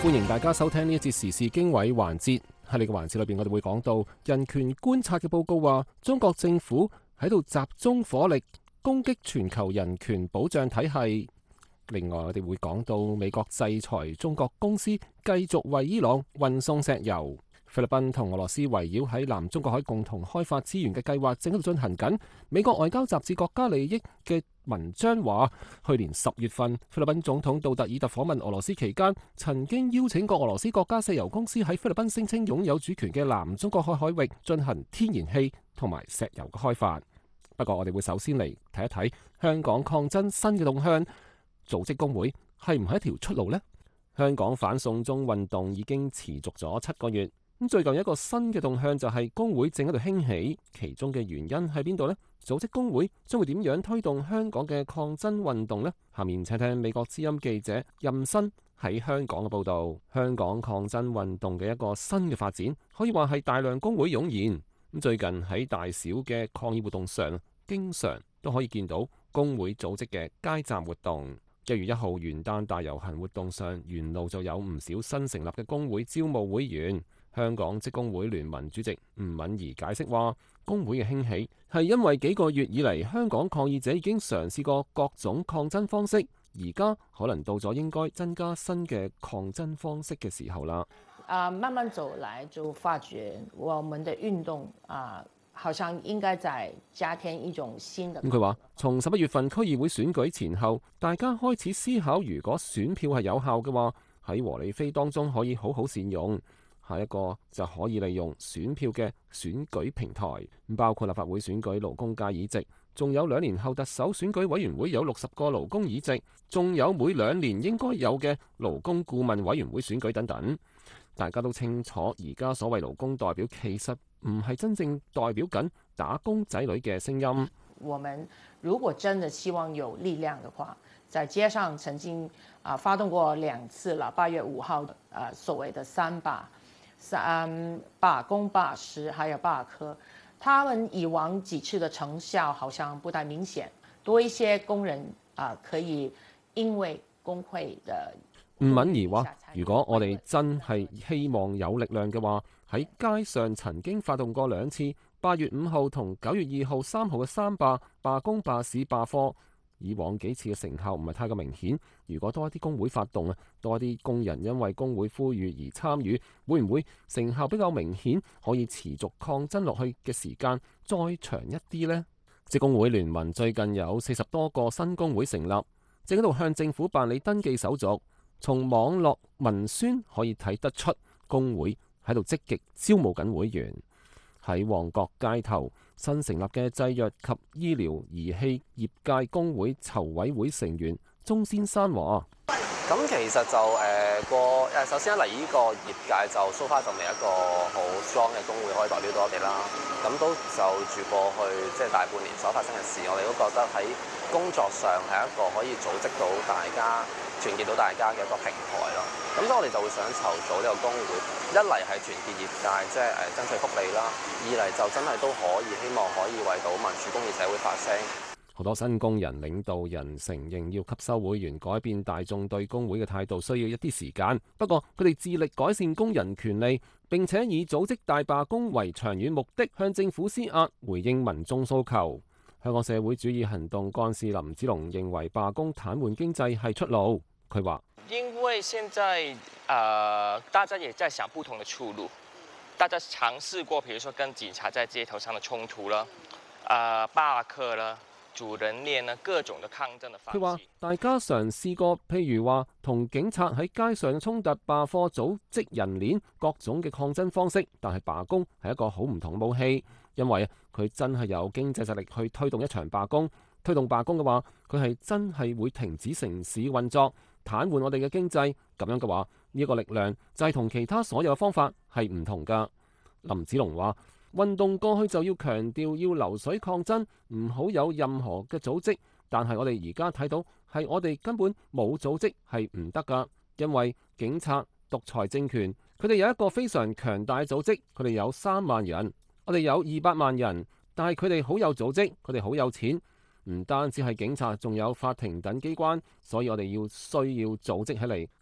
[SPEAKER 1] 歡迎大家收聽呢一節時事經緯環節。喺呢個環節裏邊，我哋會講到人權觀察嘅報告話，中國政府喺度集中火力攻擊全球人權保障體系。另外，我哋會講到美國制裁中國公司繼續為伊朗運送石油。菲律賓同俄羅斯圍繞喺南中國海共同開發資源嘅計劃正喺度進行緊。美國外交雜誌國家利益嘅文章話，去年10月份，菲律賓總統杜特爾特訪問俄羅斯期間，曾經邀請過俄羅斯國家石油公司喺菲律賓聲稱擁有主權嘅南中國海域進行天然氣同埋石油嘅開發。不過，我哋會首先嚟睇一睇香港抗爭新嘅動向，組織工會係唔係一條出路呢？香港反送中運動已經持續咗7個月。咁最近一個新嘅動向就係工會正喺度興起，其中嘅原因喺邊度呢？組織工會將會點樣推動香港嘅抗爭運動呢？下面請聽美國之音記者任新喺香港嘅報導。香港抗爭運動嘅一個新嘅發展，可以話係大量工會湧現。咁最近喺大小嘅抗議活動上，經常都可以見到工會組織嘅街站活動。1月1號元旦大遊行活動上，沿路就有唔少新成立嘅工會招募會員。香港職工會聯盟主席吳敏儀解釋話，工會嘅興起係因為幾個月以嚟，香港抗議者已經嘗試過各種抗爭方式，而家可能到咗應該增加新嘅抗爭方式嘅時候啦。
[SPEAKER 17] 慢慢走來就發覺我們的運動好像應該再加添一種新的。
[SPEAKER 1] 咁佢話，從11月份區議會選舉前後，大家開始思考，如果選票係有效嘅話，喺和理非當中可以好好善用。下一個就可以利用選票嘅選舉平台，包括立法會選舉勞工界議席，仲有2年後特首選舉委員會有60個勞工議席，仲有每2年應該有嘅勞工顧問委員會選舉等等。大家都清楚，而家所謂勞工代表其實唔係真正代表緊打工仔女嘅聲音。
[SPEAKER 17] 我們如果真的希望有力量的話，在街上曾經發動過2次了，8月5號所謂的3罷。罷工、罷師，還有罷課，他們以往幾次的成效好像不太明顯，多一些工人可以因為工會的。
[SPEAKER 1] 吳敏儀話，如果我哋真係希望有力量嘅話，喺街上曾經發動過2次，8月5號同9月2號、3號嘅3罷、罷工、罷市、罷課。以往幾次嘅成效唔係太過明顯，如果多一啲工會發動啊，多一啲工人因為工會呼籲而參與，會唔會成效比較明顯，可以持續抗爭落去嘅時間再長一啲呢？職工會聯盟最近有40多個新工會成立，正喺度向政府辦理登記手續。從網絡文宣可以睇得出，工會喺度積極招募緊會員。喺旺角街頭，新成立嘅製藥及醫療儀器業界工會籌委會成員鐘先生話：
[SPEAKER 20] 咁其實就首先一嚟呢個業界就 so far 就未一個好 strong 嘅工會可以代表到我哋啦。咁都就住過去即係大半年所發生嘅事，我哋都覺得喺工作上係一個可以組織到大家、團結到大家嘅一個平台咯。咁所以我哋就會想籌組呢個工會，一嚟係團結業界，即係爭取福利啦；二嚟就真係都可以希望可以為到民主公義社會發聲。
[SPEAKER 1] 好多新工人領導人承認要吸收會員，改變大眾對工會嘅態度，需要一啲時間。不過佢哋致力改善工人權利，並且以組織大罷工為長遠目的，向政府施壓，回應民眾訴求。香港社會主義行動幹事林子龍認為罷工癱瘓經濟係出路。佢話：
[SPEAKER 21] 因為現在大家也在想不同的出路，大家嘗試過，譬如說跟警察在街頭上的衝突啦，罷課啦。主人鏈啊，各種嘅抗爭嘅方式。
[SPEAKER 1] 佢話：大家嘗試過，譬如話同警察喺街上衝突、罷課、組織人鏈，各種嘅抗爭方式。但係罷工係一個好唔同嘅武器，因為佢真係有經濟實力去推動一場罷工。推動罷工嘅話，佢係真係會停止城市運作，癱瘓我哋嘅經濟。咁樣嘅話，呢個力量就係同其他所有嘅方法係唔同㗎。林子龍話：運動過去就要強調要流水抗爭，唔好有任何嘅組織。但係我哋而家睇到係我哋根本冇組織係唔得㗎，因為警察獨裁政權，佢哋有一個非常強大嘅組織，佢哋有3萬人，我哋有200萬人，但係佢哋好有組織，佢哋好有錢，唔單止係警察，仲有法庭等機關，所以我哋需要組織起嚟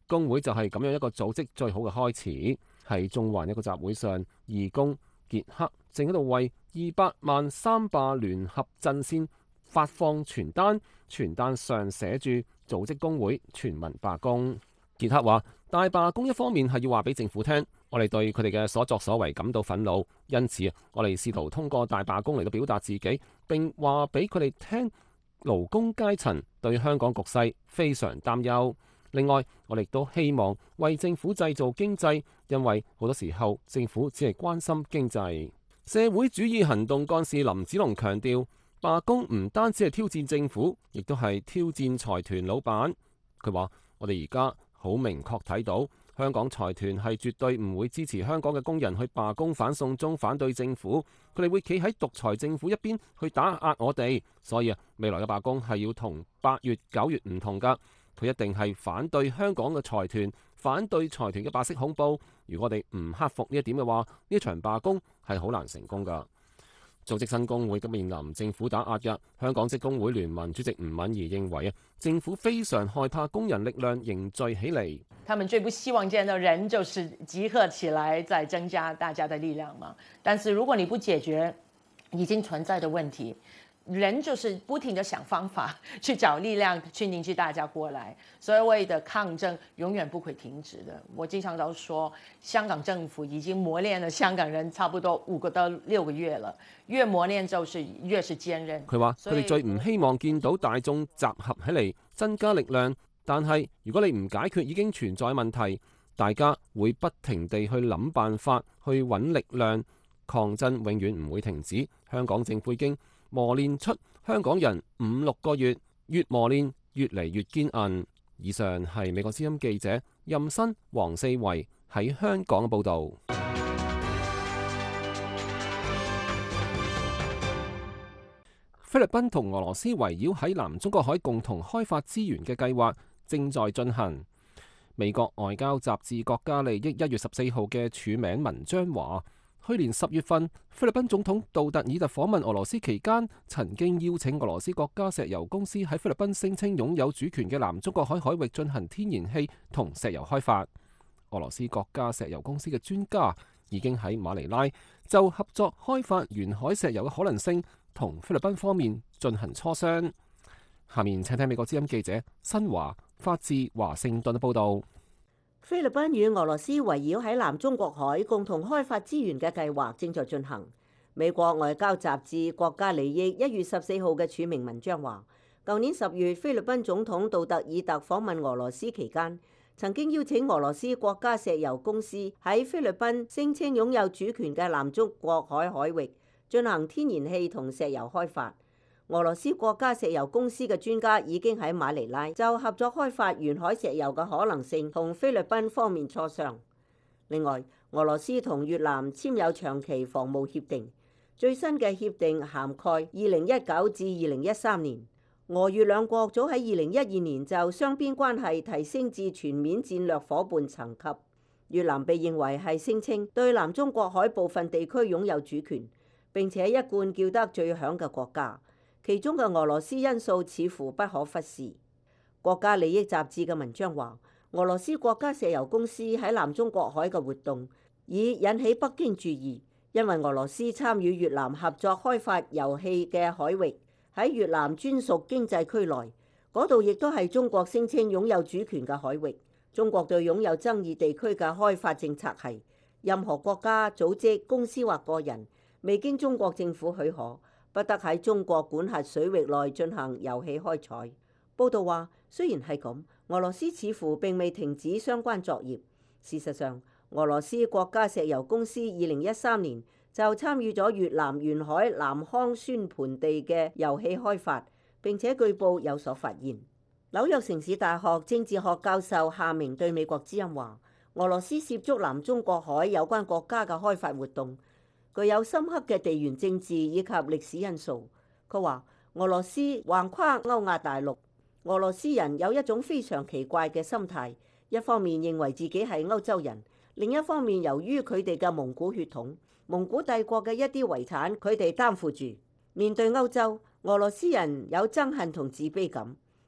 [SPEAKER 1] 工會就係咁樣一個組織最好嘅開始。喺中環一個集會上，義工傑克正喺度為200萬三罷聯合陣線發放傳單，傳單上寫住組織工會全民罷工。傑克話：大罷工一方面係要話俾政府聽，我哋對佢哋嘅所作所為感到憤怒，因此我哋試圖通過大罷工嚟到表達自己，並話俾佢哋聽勞工階層對香港局勢非常擔憂。另外，我哋都希望為政府製造經濟，因為好多時候政府只係關心經濟。社會主義行動幹事林子龍強調，罷工唔單止係挑戰政府，亦都係挑戰財團老闆。佢話：我哋而家好明確睇到，香港財團係絕對唔會支持香港嘅工人去罷工反送中，反對政府。佢哋會企喺獨裁政府一邊去打壓我哋。所以未來嘅罷工係要同8月、9月唔同㗎。佢一定係反對香港嘅財團，反對財團嘅白色恐怖。如果我哋唔克服呢一點嘅話，呢一場罷工係好難成功㗎。組織新工會咁面臨政府打壓嘅，香港職工會聯盟主席吳敏儀認為政府非常害怕工人力量凝聚起嚟。
[SPEAKER 17] 他們最不希望見到人就是集合起來，再增加大家的力量嘛。但是如果你不解決已經存在的問題，人就是不停地想方法去找力量去凝聚大家過來，所謂的抗爭永遠不會停止的。我經常都說，香港政府已經磨練了香港人差不多5個到6個月了，越磨練就是越是堅韌。
[SPEAKER 1] 佢話：佢哋最唔希望見到大眾集合起嚟增加力量，但係如果你唔解決已經存在問題，大家會不停地去諗辦法去揾力量，抗爭永遠唔會停止。香港政府已經磨練出香港人5、6個月，越磨練越嚟越堅韌。以上係美國之音記者任新、黃四維喺香港嘅報導。菲律賓同俄羅斯圍繞喺南中國海共同開發資源嘅計劃正在進行。美國外交雜誌《國家利益》1月14號嘅署名文章話，去年10月份，菲律賓總統杜特爾特訪問俄羅斯期間，曾經邀請俄羅斯國家石油公司喺菲律賓聲稱擁有主權嘅南中國海海域進行天然氣同石油開發。俄羅斯國家石油公司嘅專家已經喺馬尼拉就合作開發沿海石油嘅可能性同菲律賓方面進行磋商。下面請聽美國之音記者新華發自華盛頓嘅報導。
[SPEAKER 5] 菲律賓與俄羅斯圍繞喺南中國海共同開發資源嘅計劃正在進行。美國外交雜誌《國家利益》1月14號嘅署名文章話，舊年10月菲律賓總統杜特爾特訪問俄羅斯期間，曾經邀請俄羅斯國家石油公司喺菲律賓聲稱擁有主權嘅南中國海海域進行天然氣同石油開發。俄羅斯國家石油公司嘅專家已經喺馬尼拉就合作開發沿海石油嘅可能性同菲律賓方面磋商。另外，俄羅斯同越南簽有長期防務協定，最新嘅協定涵蓋2019至2013年。俄越兩國早喺2012年就雙邊關係提升至全面戰略夥伴層級。越南被認為係聲稱對南中國海部分地區擁有主權，並且一貫叫得最響嘅國家。其中嘅俄羅斯因素似乎不可忽視。國家利益雜誌嘅文章話，俄羅斯國家石油公司喺南中國海嘅活動已引起北京注意，因為俄羅斯參與越南合作開發油氣嘅海域喺越南專屬經濟區內，嗰度亦都係中國聲稱擁有主權嘅海域。中國對擁有爭議地區嘅開發政策係，任何國家、組織、公司或個人未經中國政府許可，不得喺中國管轄水域內進行油氣開採。報道話，雖然係咁，俄羅斯似乎並未停止相關作業。事實上，俄羅斯國家石油公司2013年就參與咗越南沿海南康宣盤地嘅油氣開發，並且據報有所發現。紐約城市大學政治學教授夏明對美國之音話，俄羅斯涉足南中國海有關國家嘅開發活動具有深刻嘅地緣政治以及歷史因素。佢話，俄羅斯橫跨歐亞大陸，俄羅斯人有一種非常奇怪嘅心態，一方面認為自己係歐洲人，另一方面由於佢哋嘅蒙古血統，蒙古帝國嘅一啲遺產佢哋擔負住。面對歐洲，俄羅斯人有憎恨同自卑感，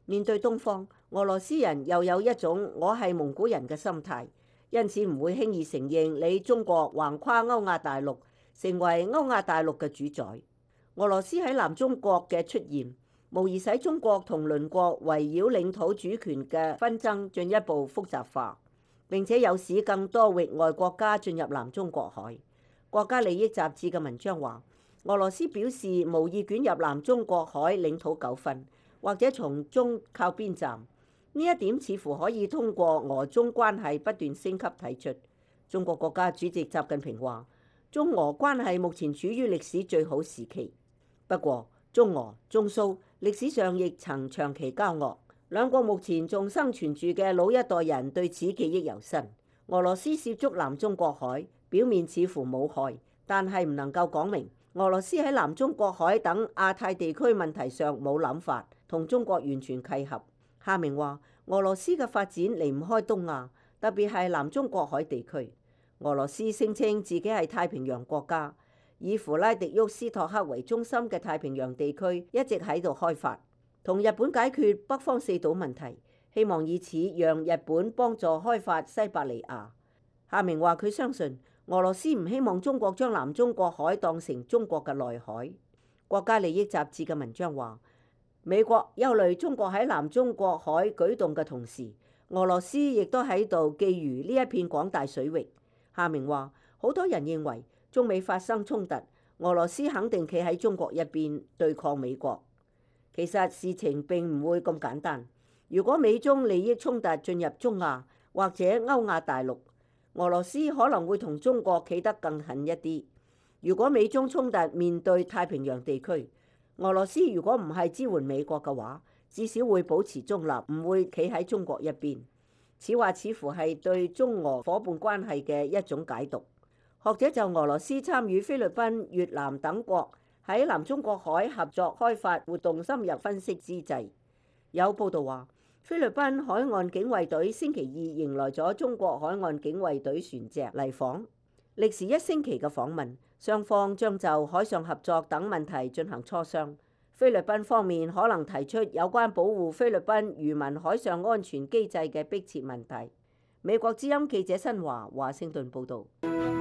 [SPEAKER 5] 面對東方，俄羅斯人又有一種我係蒙古人嘅心態，因此唔會輕易承認你中國橫跨歐亞大陸，成為歐亞大陸嘅主宰。俄羅斯喺南中國嘅出現，無疑使中國同鄰國圍繞領土主權嘅紛爭進一步複雜化，並且有使更多域外國家進入南中國海。國家利益雜誌嘅文章話，俄羅斯表示無意捲入南中國海領土糾紛，或者從中靠邊站。呢一點似乎可以通過俄中關係不斷升級睇出。中國國家主席習近平話，中俄關係目前處於歷史最好時期。不過，中俄、中蘇歷史上亦曾長期交惡，兩國目前仲生存住嘅老一代人對此記憶猶新。俄羅斯涉足南中國海，表面似乎冇害，但係唔能夠講明俄羅斯喺南中國海等亞太地區問題上冇諗法，同中國完全契合。夏明話，俄羅斯嘅發展離唔開東亞，特別係南中國海地區。俄羅斯聲稱自己係太平洋國家，以弗拉迪沃斯托克為中心嘅太平洋地區一直喺度開發，同日本解決北方四島問題，希望以此讓日本幫助開發西伯利亞。夏明話，佢相信俄羅斯唔希望中國將南中國海當成中國嘅內海。國家利益雜誌嘅文章話，美國憂慮中國喺南中國海舉動嘅同時，俄羅斯亦都喺度覬覦呢一片廣大水域。夏明話，好多人認為中美發生衝突，俄羅斯肯定企喺中國一邊對抗美國。其實事情並唔會咁簡單。如果美中利益衝突進入中亞或者歐亞大陸，俄羅斯可能會同中國企得更近一啲。如果美中衝突面對太平洋地區，俄羅斯如果唔係支援美國嘅話，至少會保持中立，唔會企喺中國一邊。此話似乎係對中俄伙伴關係嘅一種解讀。學者就俄羅斯參與菲律賓、越南等國喺南中國海合作開發活動深入分析之際，有報道話，菲律賓海岸警衛隊星期二迎來咗中國海岸警衛隊船隻嚟訪，歷時1星期嘅訪問，雙方將就海上合作等問題進行磋商。菲律賓方面可能提出有關保護菲律賓漁民海上安全機制嘅迫切問題。美國之音記者新華華盛頓報導。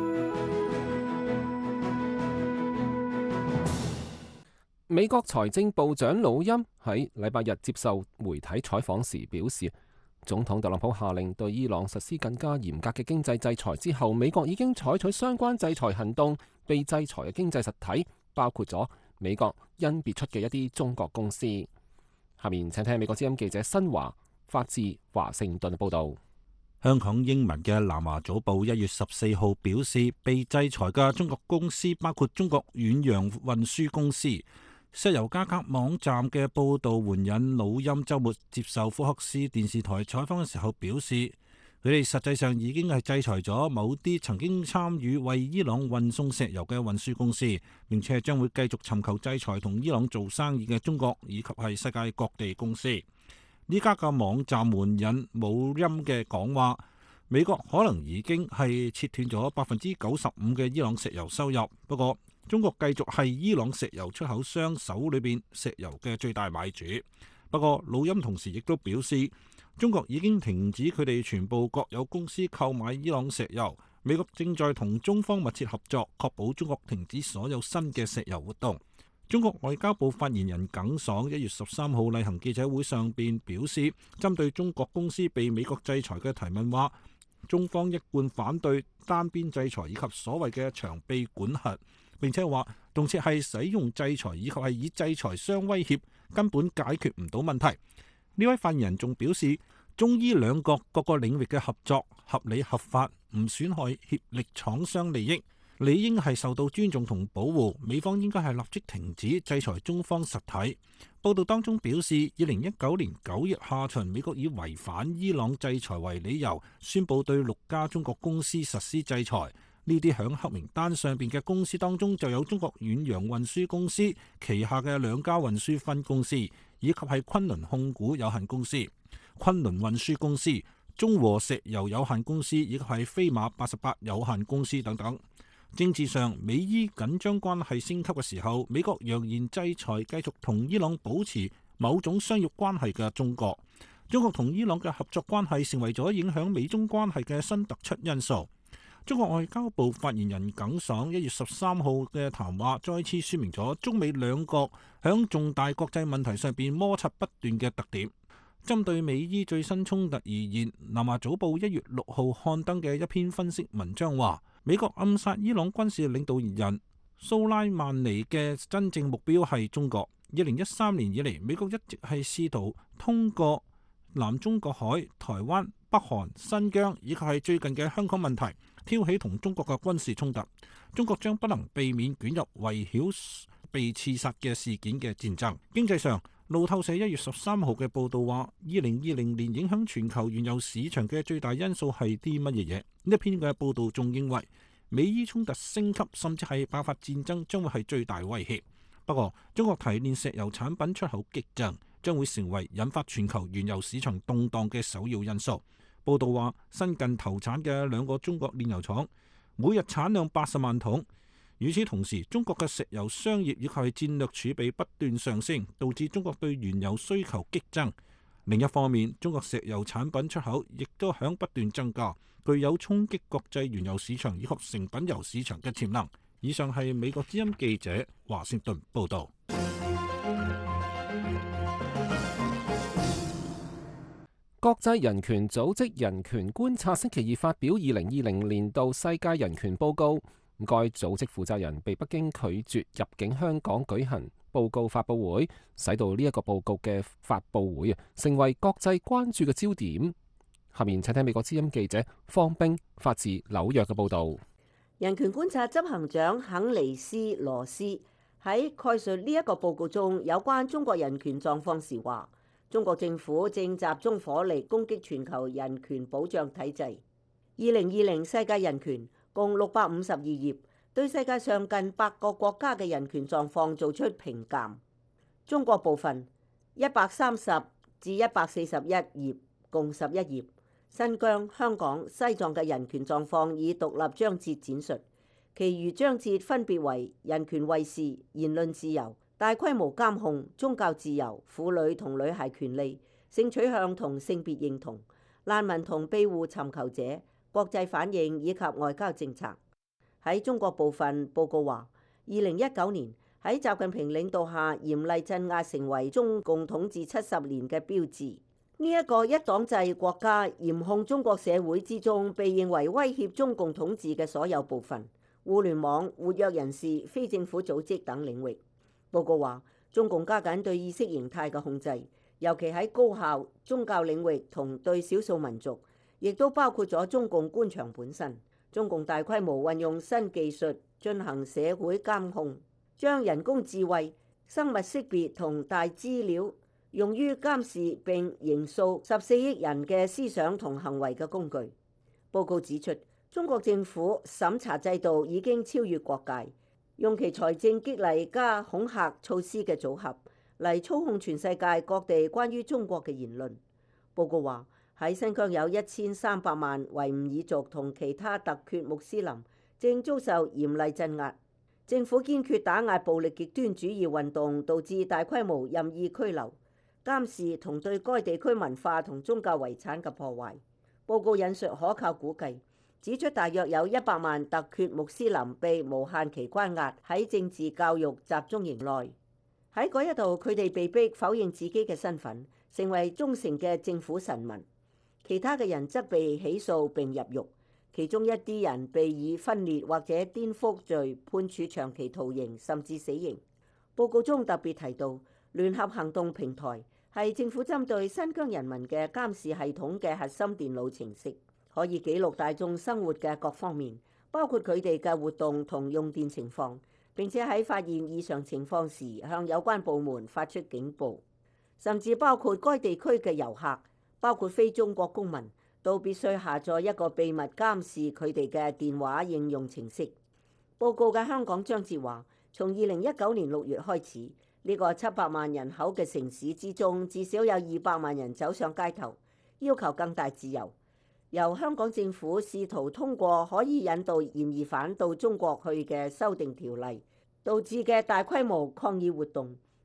[SPEAKER 1] 美國財政部長魯欽喺禮拜日接受媒體採訪時表示，總統特朗普下令對伊朗實施更加嚴格嘅經濟制裁之後，美國已經採取相關制裁行動。被制裁嘅經濟實體包括咗美國甄別出嘅一啲中國公司。下面請聽美國之音記者新華發自華盛頓報導。
[SPEAKER 6] 香港英文嘅南華早報1月14號表示，被制裁嘅中國公司包括中國遠洋運輸公司。石油價格網站嘅報導援引魯欽週末接受福克斯電視台採訪嘅時候表示，佢哋實際上已經係制裁咗某啲曾經參與為伊朗運送石油嘅運輸公司，並且將會繼續尋求制裁同伊朗做生意嘅中國以及係世界各地公司。呢家嘅網站援引魯欽嘅講話，美國可能已經係切斷咗95%嘅伊朗石油收入，不過中國繼續係伊朗石油出口商手裏邊石油嘅最大買主。不過魯欽同時亦都表示，中國已經停止佢哋全部國有公司購買伊朗石油，美國正在同中方密切合作，確保中國停止所有新嘅石油活動。中國外交部發言人耿爽1月13號例行記者會上邊表示，針對中國公司被美國制裁嘅提問話，中方一貫反對單邊制裁以及所謂嘅長臂管轄，並且話動輒係使用制裁以及係以制裁相威脅，根本解決唔到問題。呢位發言人仲表示，中伊兩國各個領域嘅合作合理合法，唔損害協力廠商利益，理應係受到尊重同保護。美方應該係立即停止制裁中方實體。報道當中表示，2019年9月下旬，美國以違反伊朗制裁為理由，宣布對6家中國公司實施制裁。呢啲響黑名單上邊嘅公司當中，就有中國遠洋運輸公司旗下嘅2家運輸分公司，以及係昆侖控股有限公司、昆侖運輸公司、中和石油有限公司，以及係飛馬88有限公司等等。政治上，美伊緊張關係升級嘅時候，美國揚言制裁繼續同伊朗保持某種商業關係嘅中國。中國同伊朗嘅合作關係成為咗影響美中關係嘅新突出因素。中國外交部發言人耿爽1月13號嘅談話再次說明咗中美兩國響重大國際問題上邊摩擦不斷嘅特點。針對美伊最新衝突而言，南華早報1月6號刊登嘅一篇分析文章話，美國暗殺伊朗軍事領導人蘇拉曼尼嘅真正目標係中國。2013年以嚟，美國一直係試圖通過南中國海、台灣、北韓、新疆以及係最近嘅香港問題挑起同中國嘅軍事衝突。中國將不能避免捲入圍繞被刺殺嘅事件嘅戰爭。經濟上，路透社1月13號嘅報導話，2020年影響全球原油市場嘅最大因素係啲乜嘢？呢一篇嘅報導仲認為，美伊衝突升級甚至係爆發戰爭將會係最大威脅。不過，中國提煉石油產品出口激增，將會成為引發全球原油市場動盪嘅首要因素。報導話，新近投產嘅2個中國煉油廠，每日產量80萬桶。與此同時，中國嘅石油商業以及係戰略儲備不斷上升，導致中國對原油需求激增。另一方面，中國石油產品出口亦都響不斷增加，具有衝擊國際原油市場以及成品油市場嘅潛能。以上係美國之音記者華盛頓報導。
[SPEAKER 1] 國際人權組織人權觀察星期二發表2020年度世界人權報告。該組織負責人被北京拒絕入境香港舉行報告發佈會，使到呢一個報告嘅發佈會成為國際關注嘅焦點。下面請聽美國之音記者方冰發自紐約嘅報導。
[SPEAKER 5] 人權觀察執行長肯尼斯羅斯喺概述呢一個報告中有關中國人權狀況時話，中國政府正集中火力攻擊全球人權保障體制。2020世界人權共652頁，對世界上近100個國家嘅人權狀況做出評鑑。中國部分130至141頁，共11頁。新疆、香港、西藏嘅人權狀況以獨立章節展述，其餘章節分別為人權衛士、言論自由、大規模監控、宗教自由、婦女同女孩權利、性取向同性別認同、難民同庇護尋求者、國際反應以及外交政策。喺中國部分，報告話，2019年喺習近平領導下嚴厲鎮壓成為中共統治70年嘅標誌。呢一個一黨制國家嚴控中國社會之中被認為威脅中共統治嘅所有部分，互聯網、活躍人士、非政府組織等領域。報告話，中共加緊對意識形態嘅控制，尤其喺高校、宗教領域同對少數民族，亦都包括咗中共官場本身。中共大規模運用新技術進行社會監控，將人工智慧、生物識別同大資料用於監視並刑訴14億人嘅思想同行為嘅工具。報告指出，中國政府審查制度已經超越國界，用其財政激勵加恐嚇措施嘅組合嚟操控全世界各地關於中國嘅言論。報告話，喺新疆有1300萬維吾爾族同其他突厥穆斯林正遭受嚴厲鎮壓。政府堅決打壓暴力極端主義運動，導致大規模任意拘留、監視同對該地區文化同宗教遺產嘅破壞。報告引述可靠估計，指出大約有100萬突厥穆斯林被無限期關押喺政治教育集中營內。喺嗰一度，佢哋被逼否認自己嘅身份，成為忠誠嘅政府臣民。其他嘅人則被起訴並入獄，其中一啲人被以分裂或者顛覆罪判處長期徒刑甚至死刑。報告中特別提到，聯合行動平台係政府針對新疆人民嘅監視系統嘅核心電腦程式，可以記錄大眾生活嘅各方面，包括佢哋嘅活動同用電情況，並且喺發現異常情況時向有關部門發出警報，甚至包括該地區嘅遊客，包括非中國公民，都必須下載一個秘密監視佢哋嘅電話應用程式。報告嘅香港章節話，從2019年6月開始，呢個700萬人口嘅城市之中，至少有200萬人走上街頭，要求更大自由。由香港政府試圖通過可以引導嫌疑犯到中國去嘅修訂條例導致嘅大規模抗議活動，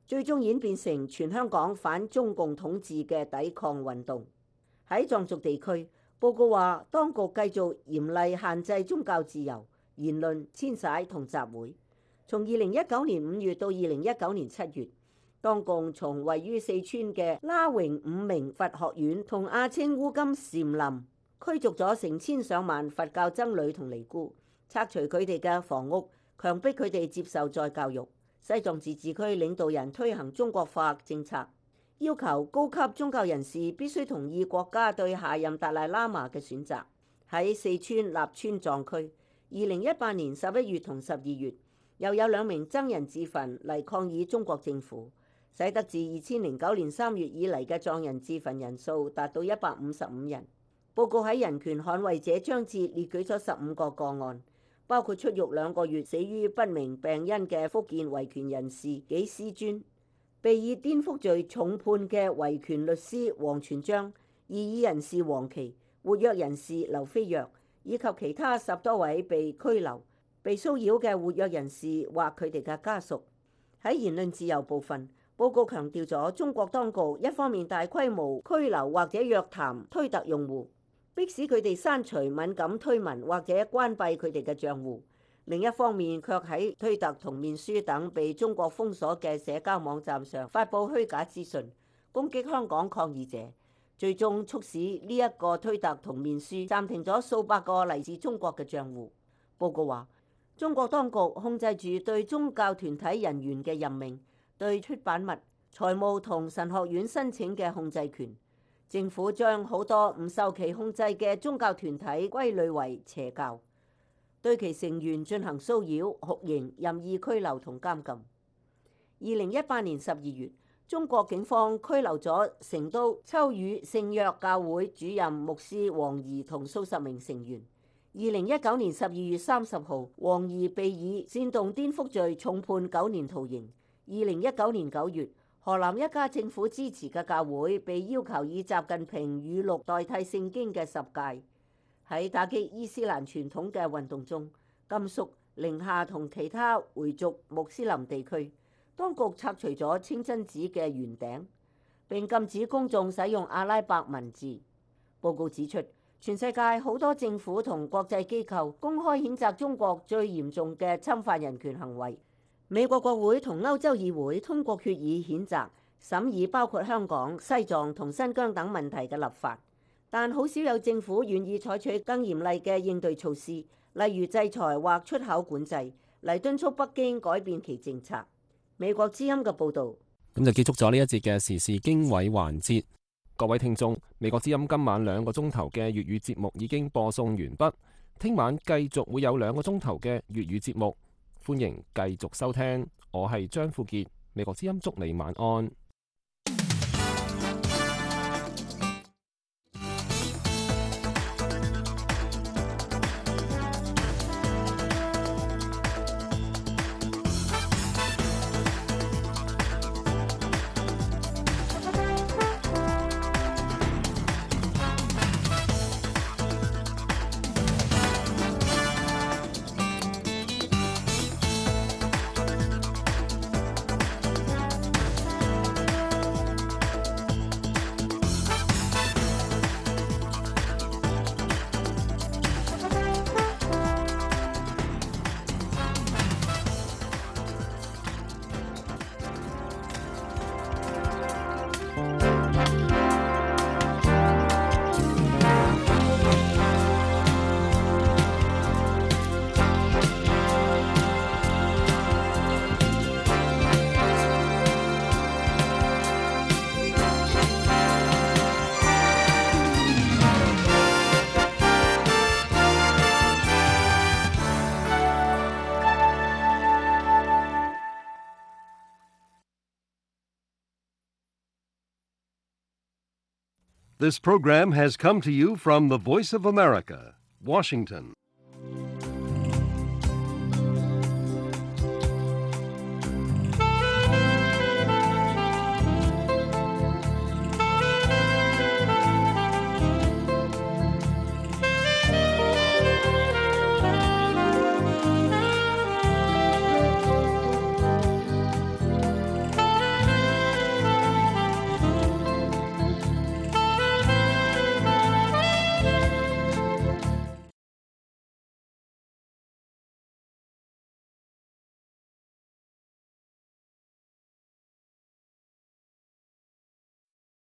[SPEAKER 5] 最終演變成全香港反中共統治嘅抵抗運動。喺藏族地區，報告話當局繼續嚴厲限制宗教自由、言論、遷徙同集會。從2019年5月到2019年7月，當局從位於四川嘅拉榮五明佛學院同阿青烏金禪林驅逐咗成千上萬佛教僧侶同尼姑，拆除佢哋嘅房屋，強迫佢哋接受再教育。西藏自治區領導人推行中國化政策，要求高級宗教人士必須同意國家對下任達賴喇嘛嘅選擇。喺四川立川藏區，2018年11月同12月，又有2名僧人自焚嚟抗議中國政府，使得自2009年3月以嚟嘅藏人自焚人數達到155人。報告喺人權捍衛者章節列舉咗15個個案，包括出獄2個月死於不明病因嘅福建維權人士紀思尊，被以顛覆罪重判嘅維權律師黃全章、異議人士黃琦、活躍人士劉飛躍，以及其他10多位被拘留、被騷擾嘅活躍人士或佢哋嘅家屬。喺言論自由部分，報告強調咗中國當局一方面大規模拘留或者約談推特用戶，迫使佢哋刪除敏感推文或者關閉佢哋嘅賬戶，另一方面卻喺推特同面書等被中國封鎖嘅社交網站上發布虛假資訊，攻擊香港抗議者，最終促使呢一個推特同面書暫停咗數百個嚟自中國嘅賬戶。報告話，中國當局控制住對宗教團體人員嘅任命、對出版物、財務同神學院申請嘅控制權。政府將好多唔受其控制嘅宗教團體歸類為邪教，對其成員進行騷擾、酷刑、任意拘留同監禁。2018年12月，中國警方拘留咗成都秋雨聖約教會主任牧師王怡同數十名成員。2019年12月30號，王怡被以煽動顛覆罪重判9年徒刑。2019年9月，河南一家政府支持嘅教會被要求以習近平語錄代替聖經嘅十誡。喺打擊伊斯蘭傳統嘅運動中，甘肅、寧夏同其他回族穆斯林地區，當局拆除咗清真寺嘅圓頂，並禁止公眾使用阿拉伯文字。報告指出，全世界好多政府同國際機構公開譴責中國最嚴重嘅侵犯人權行為。美國國會同歐洲議會通過決議譴責審議包括香港、西藏同新疆等問題嘅立法，但好少有政府願意採取更嚴厲嘅應對措施，例如制裁或出口管制，嚟敦促北京改變其政策。美國之音嘅報導。
[SPEAKER 1] 咁就結束咗呢一節嘅時事經緯環節。各位聽眾，美國之音今晚2個鐘頭嘅粵語節目已經播送完畢，聽晚繼續會有2個鐘頭嘅粵語節目。歡迎繼續收聽，我係張富傑，美國之音祝你晚安。
[SPEAKER 7] This program has come to you from the Voice of America, Washington.